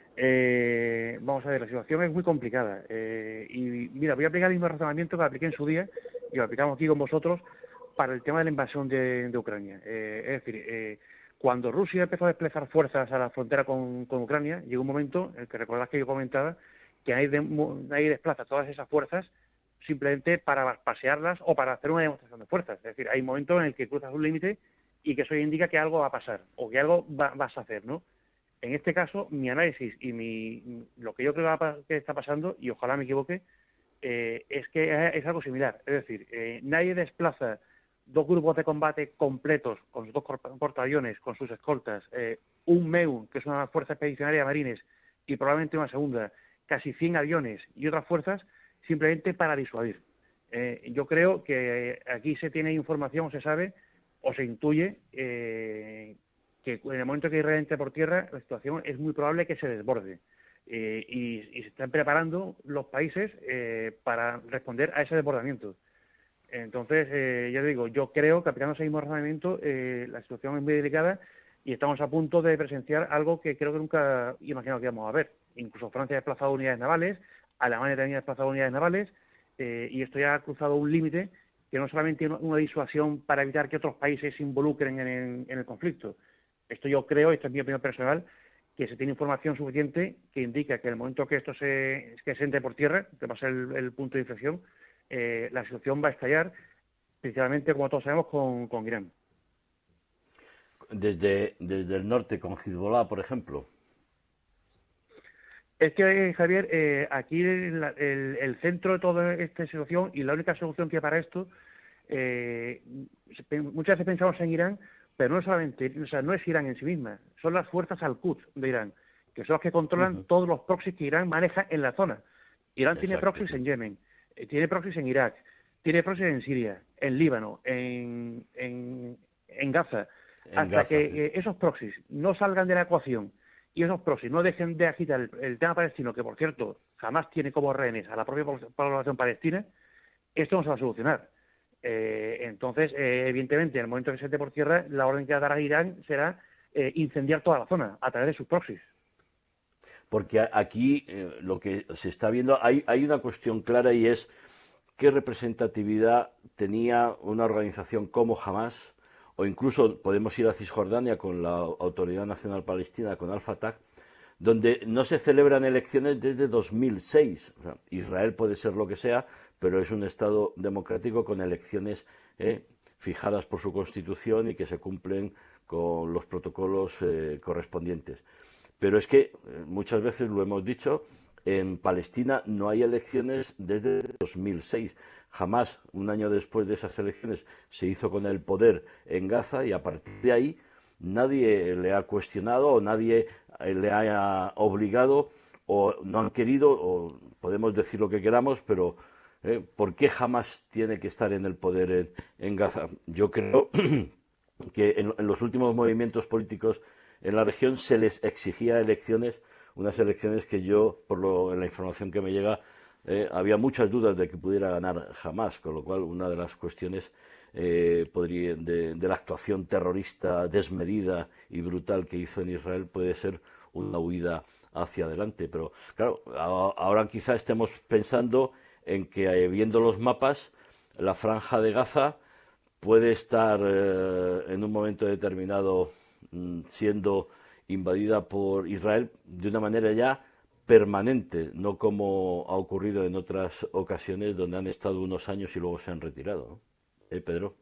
Eh, vamos a ver, la situación es muy complicada. Eh, y mira, voy a aplicar el mismo razonamiento que apliqué en su día y lo aplicamos aquí con vosotros para el tema de la invasión de, de Ucrania. Eh, es decir, eh, cuando Rusia empezó a desplazar fuerzas a la frontera con, con Ucrania, llegó un momento en el que recordás que yo comentaba que nadie, de, nadie desplaza todas esas fuerzas simplemente para pasearlas o para hacer una demostración de fuerzas. Es decir, hay momentos en el que cruzas un límite y que eso indica que algo va a pasar o que algo va, vas a hacer, ¿no? En este caso, mi análisis y mi, lo que yo creo que está pasando, y ojalá me equivoque, eh, es que es algo similar. Es decir, eh, nadie desplaza dos grupos de combate completos, con sus dos portaaviones, con sus escoltas, eh, un M E U, que es una fuerza expedicionaria de marines, y probablemente una segunda, casi cien aviones y otras fuerzas, simplemente para disuadir. Eh, yo creo que aquí se tiene información, o se sabe, o se intuye, eh, que en el momento que Israel entre por tierra, la situación es muy probable que se desborde. Eh, y, y se están preparando los países eh, para responder a ese desbordamiento. Entonces, eh, ya digo, yo creo que aplicando ese mismo razonamiento, eh, la situación es muy delicada y estamos a punto de presenciar algo que creo que nunca imaginamos que íbamos a ver. Incluso Francia ha desplazado unidades navales, Alemania también ha desplazado unidades navales, eh, y esto ya ha cruzado un límite que no solamente es una disuasión para evitar que otros países se involucren en el, en el conflicto. Esto yo creo, esta es mi opinión personal, que se tiene información suficiente que indica que en el momento que esto se, que se entre por tierra, que va a ser el, el punto de inflexión, eh, la situación va a estallar, principalmente, como todos sabemos, con, con Irán. Desde, desde el norte, con Hezbollah, por ejemplo. Es que, Javier, eh, aquí el, el, el centro de toda esta situación y la única solución que hay para esto, eh, muchas veces pensamos en Irán, pero no es solamente, o sea, no es Irán en sí misma, son las fuerzas Al-Quds de Irán, que son las que controlan uh-huh. todos los proxies que Irán maneja en la zona. Irán Exacto. tiene proxies en Yemen, eh, tiene proxies en Irak, tiene proxies en Siria, en Líbano, en, en, en Gaza. En Hasta Gaza, que sí. eh, esos proxies no salgan de la ecuación y esos proxies no dejen de agitar el, el tema palestino, que por cierto jamás tiene como rehenes a la propia población palestina, esto no se va a solucionar. Eh, entonces, eh, evidentemente, en el momento que se esté por tierra, la orden que dará Irán será eh, incendiar toda la zona a través de sus proxies. Porque aquí eh, lo que se está viendo, hay, hay una cuestión clara y es qué representatividad tenía una organización como Hamas o incluso podemos ir a Cisjordania con la Autoridad Nacional Palestina, con Al-Fatah, donde no se celebran elecciones desde dos mil seis. O sea, Israel puede ser lo que sea, pero es un Estado democrático con elecciones eh, fijadas por su Constitución y que se cumplen con los protocolos eh, correspondientes. Pero es que eh, muchas veces lo hemos dicho, en Palestina no hay elecciones desde dos mil seis. Jamás, un año después de esas elecciones, se hizo con el poder en Gaza y a partir de ahí nadie le ha cuestionado o nadie le haya obligado o no han querido, o podemos decir lo que queramos, pero eh, ¿por qué jamás tiene que estar en el poder en, en Gaza? Yo creo que en, en los últimos movimientos políticos en la región se les exigía elecciones, unas elecciones que yo, por lo, en la información que me llega, eh, había muchas dudas de que pudiera ganar Hamás, con lo cual una de las cuestiones eh, podría, de, de la actuación terrorista desmedida y brutal que hizo en Israel puede ser una huida hacia adelante. Pero claro, a, ahora quizá estemos pensando en que eh, viendo los mapas, la franja de Gaza puede estar eh, en un momento determinado mm, siendo invadida por Israel de una manera ya permanente, no como ha ocurrido en otras ocasiones donde han estado unos años y luego se han retirado, ¿no? ¿Eh, Pedro?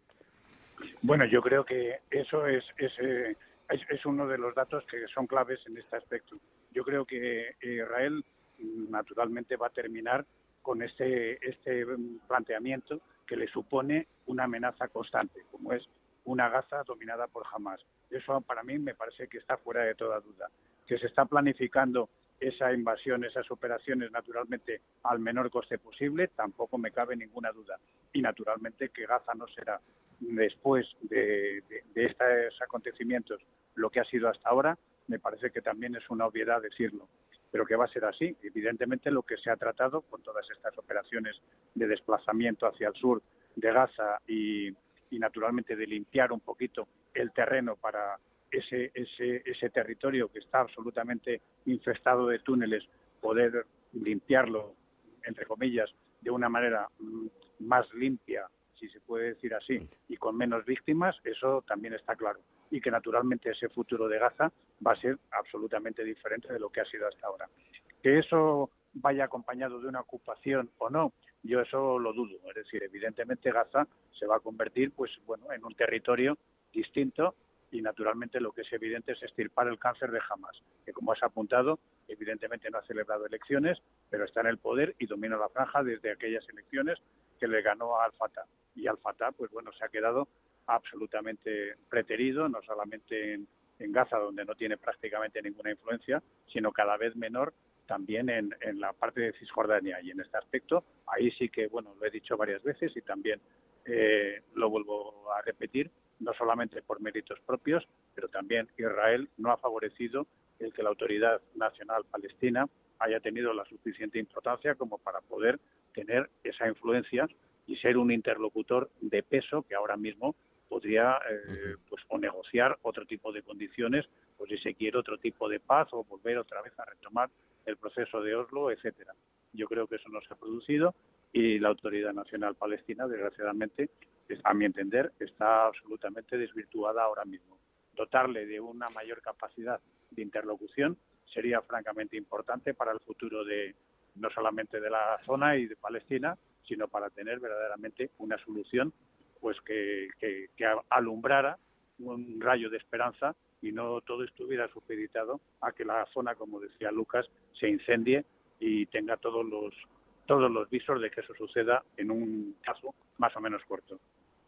Bueno, yo creo que eso es, es, eh, es, es uno de los datos que son claves en este aspecto. Yo creo que Israel naturalmente va a terminar con este, este planteamiento que le supone una amenaza constante, como es una Gaza dominada por Hamás. Eso para mí me parece que está fuera de toda duda. Que se está planificando esa invasión, esas operaciones, naturalmente, al menor coste posible, tampoco me cabe ninguna duda. Y, naturalmente, que Gaza no será, después de, de, de estos acontecimientos, lo que ha sido hasta ahora, me parece que también es una obviedad decirlo. Pero que va a ser así. Evidentemente, lo que se ha tratado con todas estas operaciones de desplazamiento hacia el sur de Gaza y, y naturalmente, de limpiar un poquito el terreno para ese, ese, ese territorio que está absolutamente infestado de túneles, poder limpiarlo, entre comillas, de una manera más limpia, si se puede decir así, y con menos víctimas, eso también está claro. Y que naturalmente ese futuro de Gaza va a ser absolutamente diferente de lo que ha sido hasta ahora. Que eso vaya acompañado de una ocupación o no, yo eso lo dudo. Es decir, evidentemente Gaza se va a convertir, pues bueno, en un territorio distinto y naturalmente lo que es evidente es extirpar el cáncer de Hamás, que como has apuntado, evidentemente no ha celebrado elecciones, pero está en el poder y domina la franja desde aquellas elecciones que le ganó a Al-Fatah. Y Al-Fatah, pues bueno, se ha quedado absolutamente preterido, no solamente en, en Gaza, donde no tiene prácticamente ninguna influencia, sino cada vez menor también en, en la parte de Cisjordania. Y en este aspecto, ahí sí que, bueno, lo he dicho varias veces y también eh, lo vuelvo a repetir, no solamente por méritos propios, pero también Israel no ha favorecido el que la Autoridad Nacional Palestina haya tenido la suficiente importancia como para poder tener esa influencia y ser un interlocutor de peso que ahora mismo podría eh, pues o negociar otro tipo de condiciones, o si se quiere otro tipo de paz, o volver otra vez a retomar el proceso de Oslo, etcétera. Yo creo que eso no se ha producido y la Autoridad Nacional Palestina, desgraciadamente, a mi entender, está absolutamente desvirtuada ahora mismo. Dotarle de una mayor capacidad de interlocución sería francamente importante para el futuro de no solamente de la zona y de Palestina, sino para tener verdaderamente una solución pues que, que, que alumbrara un rayo de esperanza y no todo estuviera supeditado a que la zona, como decía Lucas, se incendie y tenga todos los todos los visos de que eso suceda en un caso más o menos corto.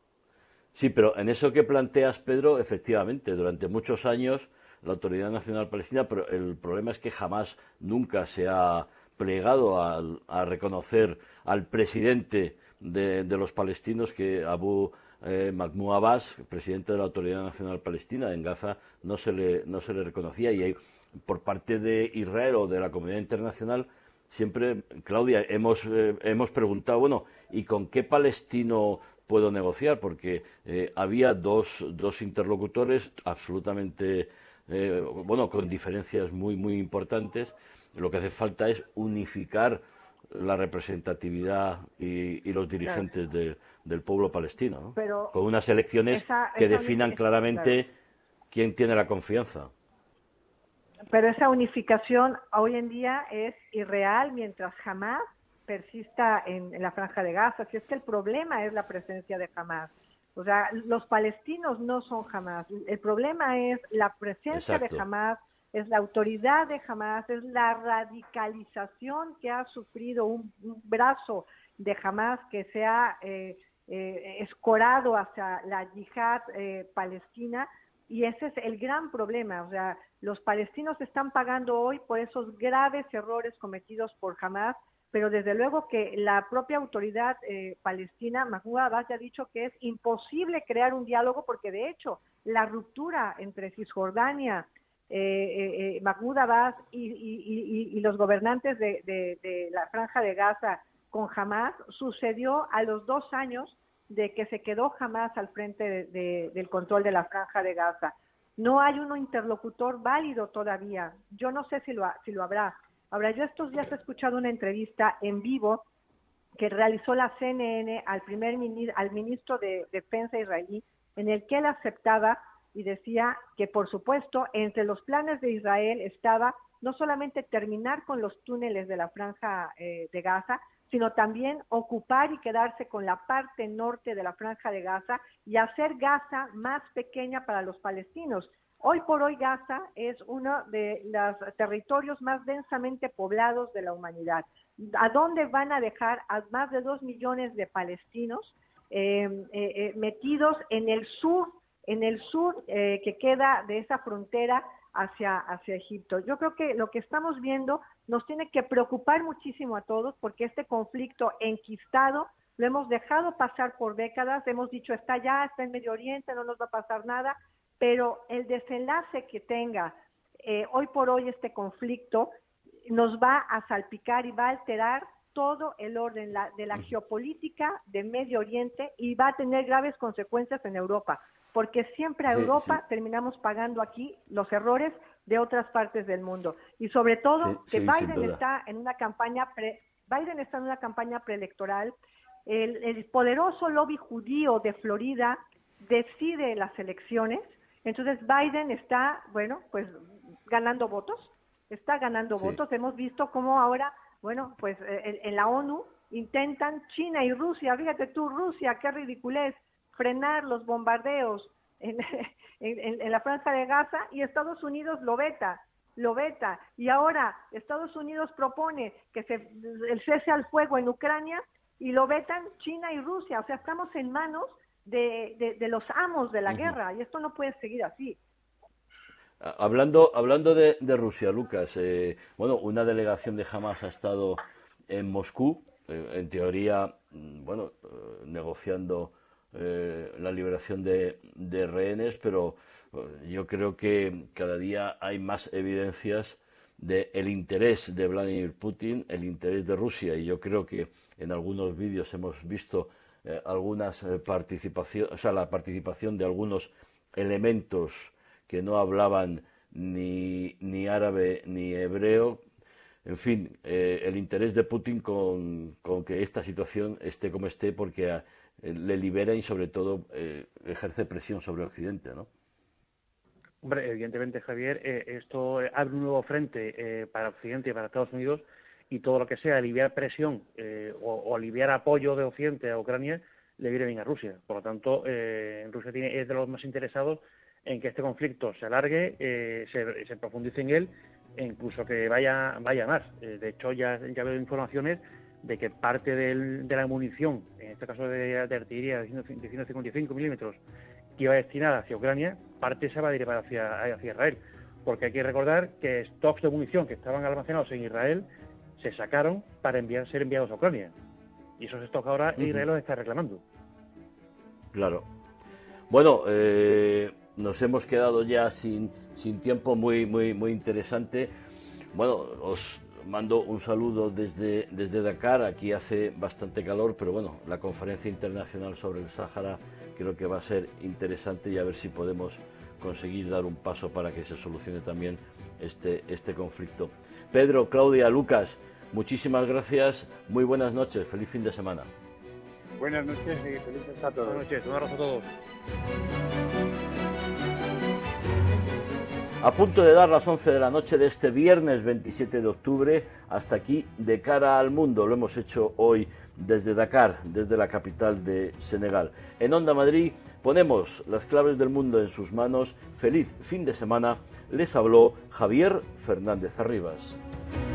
Sí, pero en eso que planteas, Pedro, efectivamente, durante muchos años la Autoridad Nacional Palestina, pero el problema es que jamás nunca se ha plegado a, a reconocer al presidente de, de los palestinos, que Abu eh, Mahmoud Abbas, presidente de la Autoridad Nacional Palestina, en Gaza no se le, no se le reconocía, y hay, por parte de Israel o de la comunidad internacional, siempre, Claudia, hemos, eh, hemos preguntado, bueno, ¿y con qué palestino puedo negociar? Porque eh, había dos, dos interlocutores absolutamente, eh, bueno, con diferencias muy, muy importantes. Lo que hace falta es unificar la representatividad y, y los dirigentes claro. de, del pueblo palestino, ¿no? Pero con unas elecciones esa, que esa definan claramente claro. quién tiene la confianza. Pero esa unificación hoy en día es irreal mientras Hamás persista en, en la Franja de Gaza. Si es que el problema es la presencia de Hamás. O sea, los palestinos no son Hamás. El problema es la presencia Exacto. de Hamás, es la autoridad de Hamás, es la radicalización que ha sufrido un, un brazo de Hamás que se ha eh, eh, escorado hacia la yihad eh, palestina, y ese es el gran problema. O sea, los palestinos están pagando hoy por esos graves errores cometidos por Hamás, pero desde luego que la propia autoridad eh, palestina, Mahmoud Abbas, ya ha dicho que es imposible crear un diálogo porque, de hecho, la ruptura entre Cisjordania, eh, eh, eh, Mahmoud Abbas y, y, y, y los gobernantes de, de, de la Franja de Gaza con Hamás sucedió a los dos años de que se quedó Hamás al frente de, de, del control de la Franja de Gaza. No hay un interlocutor válido todavía. Yo no sé si lo, si lo habrá. Ahora, yo estos días he escuchado una entrevista en vivo que realizó la C N N al primer ministro, al ministro de Defensa israelí, en el que él aceptaba y decía que, por supuesto, entre los planes de Israel estaba no solamente terminar con los túneles de la Franja eh, de Gaza, sino también ocupar y quedarse con la parte norte de la Franja de Gaza y hacer Gaza más pequeña para los palestinos. Hoy por hoy Gaza es uno de los territorios más densamente poblados de la humanidad. ¿A dónde van a dejar a más de dos millones de palestinos eh, eh, eh, metidos en el sur, en el sur eh, que queda de esa frontera hacia, hacia Egipto? Yo creo que lo que estamos viendo nos tiene que preocupar muchísimo a todos, porque este conflicto enquistado lo hemos dejado pasar por décadas. Hemos dicho, está ya, está en Medio Oriente, no nos va a pasar nada. Pero el desenlace que tenga eh, hoy por hoy este conflicto nos va a salpicar y va a alterar todo el orden la, de la geopolítica de Medio Oriente, y va a tener graves consecuencias en Europa, porque siempre a Europa sí, sí. terminamos pagando aquí los errores de otras partes del mundo. Y sobre todo sí, que sí, Biden está en una campaña pre, Biden está en una campaña preelectoral. El, el poderoso lobby judío de Florida decide las elecciones. Entonces Biden está, bueno, pues ganando votos, está ganando sí. votos. Hemos visto cómo ahora, bueno, pues en, en la ONU intentan China y Rusia, fíjate tú, Rusia, qué ridiculez, frenar los bombardeos en, en, en la Franja de Gaza, y Estados Unidos lo veta, lo veta. Y ahora Estados Unidos propone que se el cese al fuego en Ucrania y lo vetan China y Rusia. O sea, estamos en manos De, de, de los amos de la uh-huh. guerra, y esto no puede seguir así. Hablando, hablando de, de Rusia, Lucas, eh, bueno, una delegación de Hamás ha estado en Moscú, eh, en teoría, bueno, eh, negociando eh, la liberación de, de rehenes, pero eh, yo creo que cada día hay más evidencias del interés de Vladimir Putin, el interés de Rusia, y yo creo que en algunos vídeos hemos visto Eh, algunas eh, participación, o sea, la participación de algunos elementos que no hablaban ni, ni árabe ni hebreo. En fin, eh, el interés de Putin con, con que esta situación esté como esté, porque eh, le libera y sobre todo eh, ejerce presión sobre Occidente, ¿no? Hombre, evidentemente, Javier, eh, esto abre un nuevo frente eh, para Occidente y para Estados Unidos, y todo lo que sea aliviar presión eh, o, o aliviar apoyo de Occidente a Ucrania le viene bien a Rusia. Por lo tanto, eh, Rusia tiene, es de los más interesados en que este conflicto se alargue, eh, se, se profundice en él, e incluso que vaya vaya más. Eh, de hecho, ya, ya veo informaciones de que parte del, de la munición, en este caso de, de artillería de ciento cincuenta y cinco milímetros, que iba destinada hacia Ucrania, parte se va a derivar hacia, hacia Israel. Porque hay que recordar que stocks de munición que estaban almacenados en Israel se sacaron para enviar, ser enviados a Ucrania. Y esos stocks ahora uh-huh. Israel los está reclamando. Claro. Bueno, eh, nos hemos quedado ya sin, sin tiempo, muy, muy, muy interesante. Bueno, os mando un saludo desde, desde Dakar. Aquí hace bastante calor, pero bueno, la conferencia internacional sobre el Sáhara creo que va a ser interesante, y a ver si podemos conseguir dar un paso para que se solucione también este, este conflicto. Pedro, Claudia, Lucas, Muchísimas gracias, muy buenas noches, feliz fin de semana. Buenas noches y felices a todos. Buenas noches, un abrazo a todos. A punto de dar las once de la noche de este viernes veintisiete de octubre, hasta aquí De Cara al Mundo. Lo hemos hecho hoy desde Dakar, desde la capital de Senegal. En Onda Madrid ponemos las claves del mundo en sus manos. Feliz fin de semana. Les habló Javier Fernández Arribas.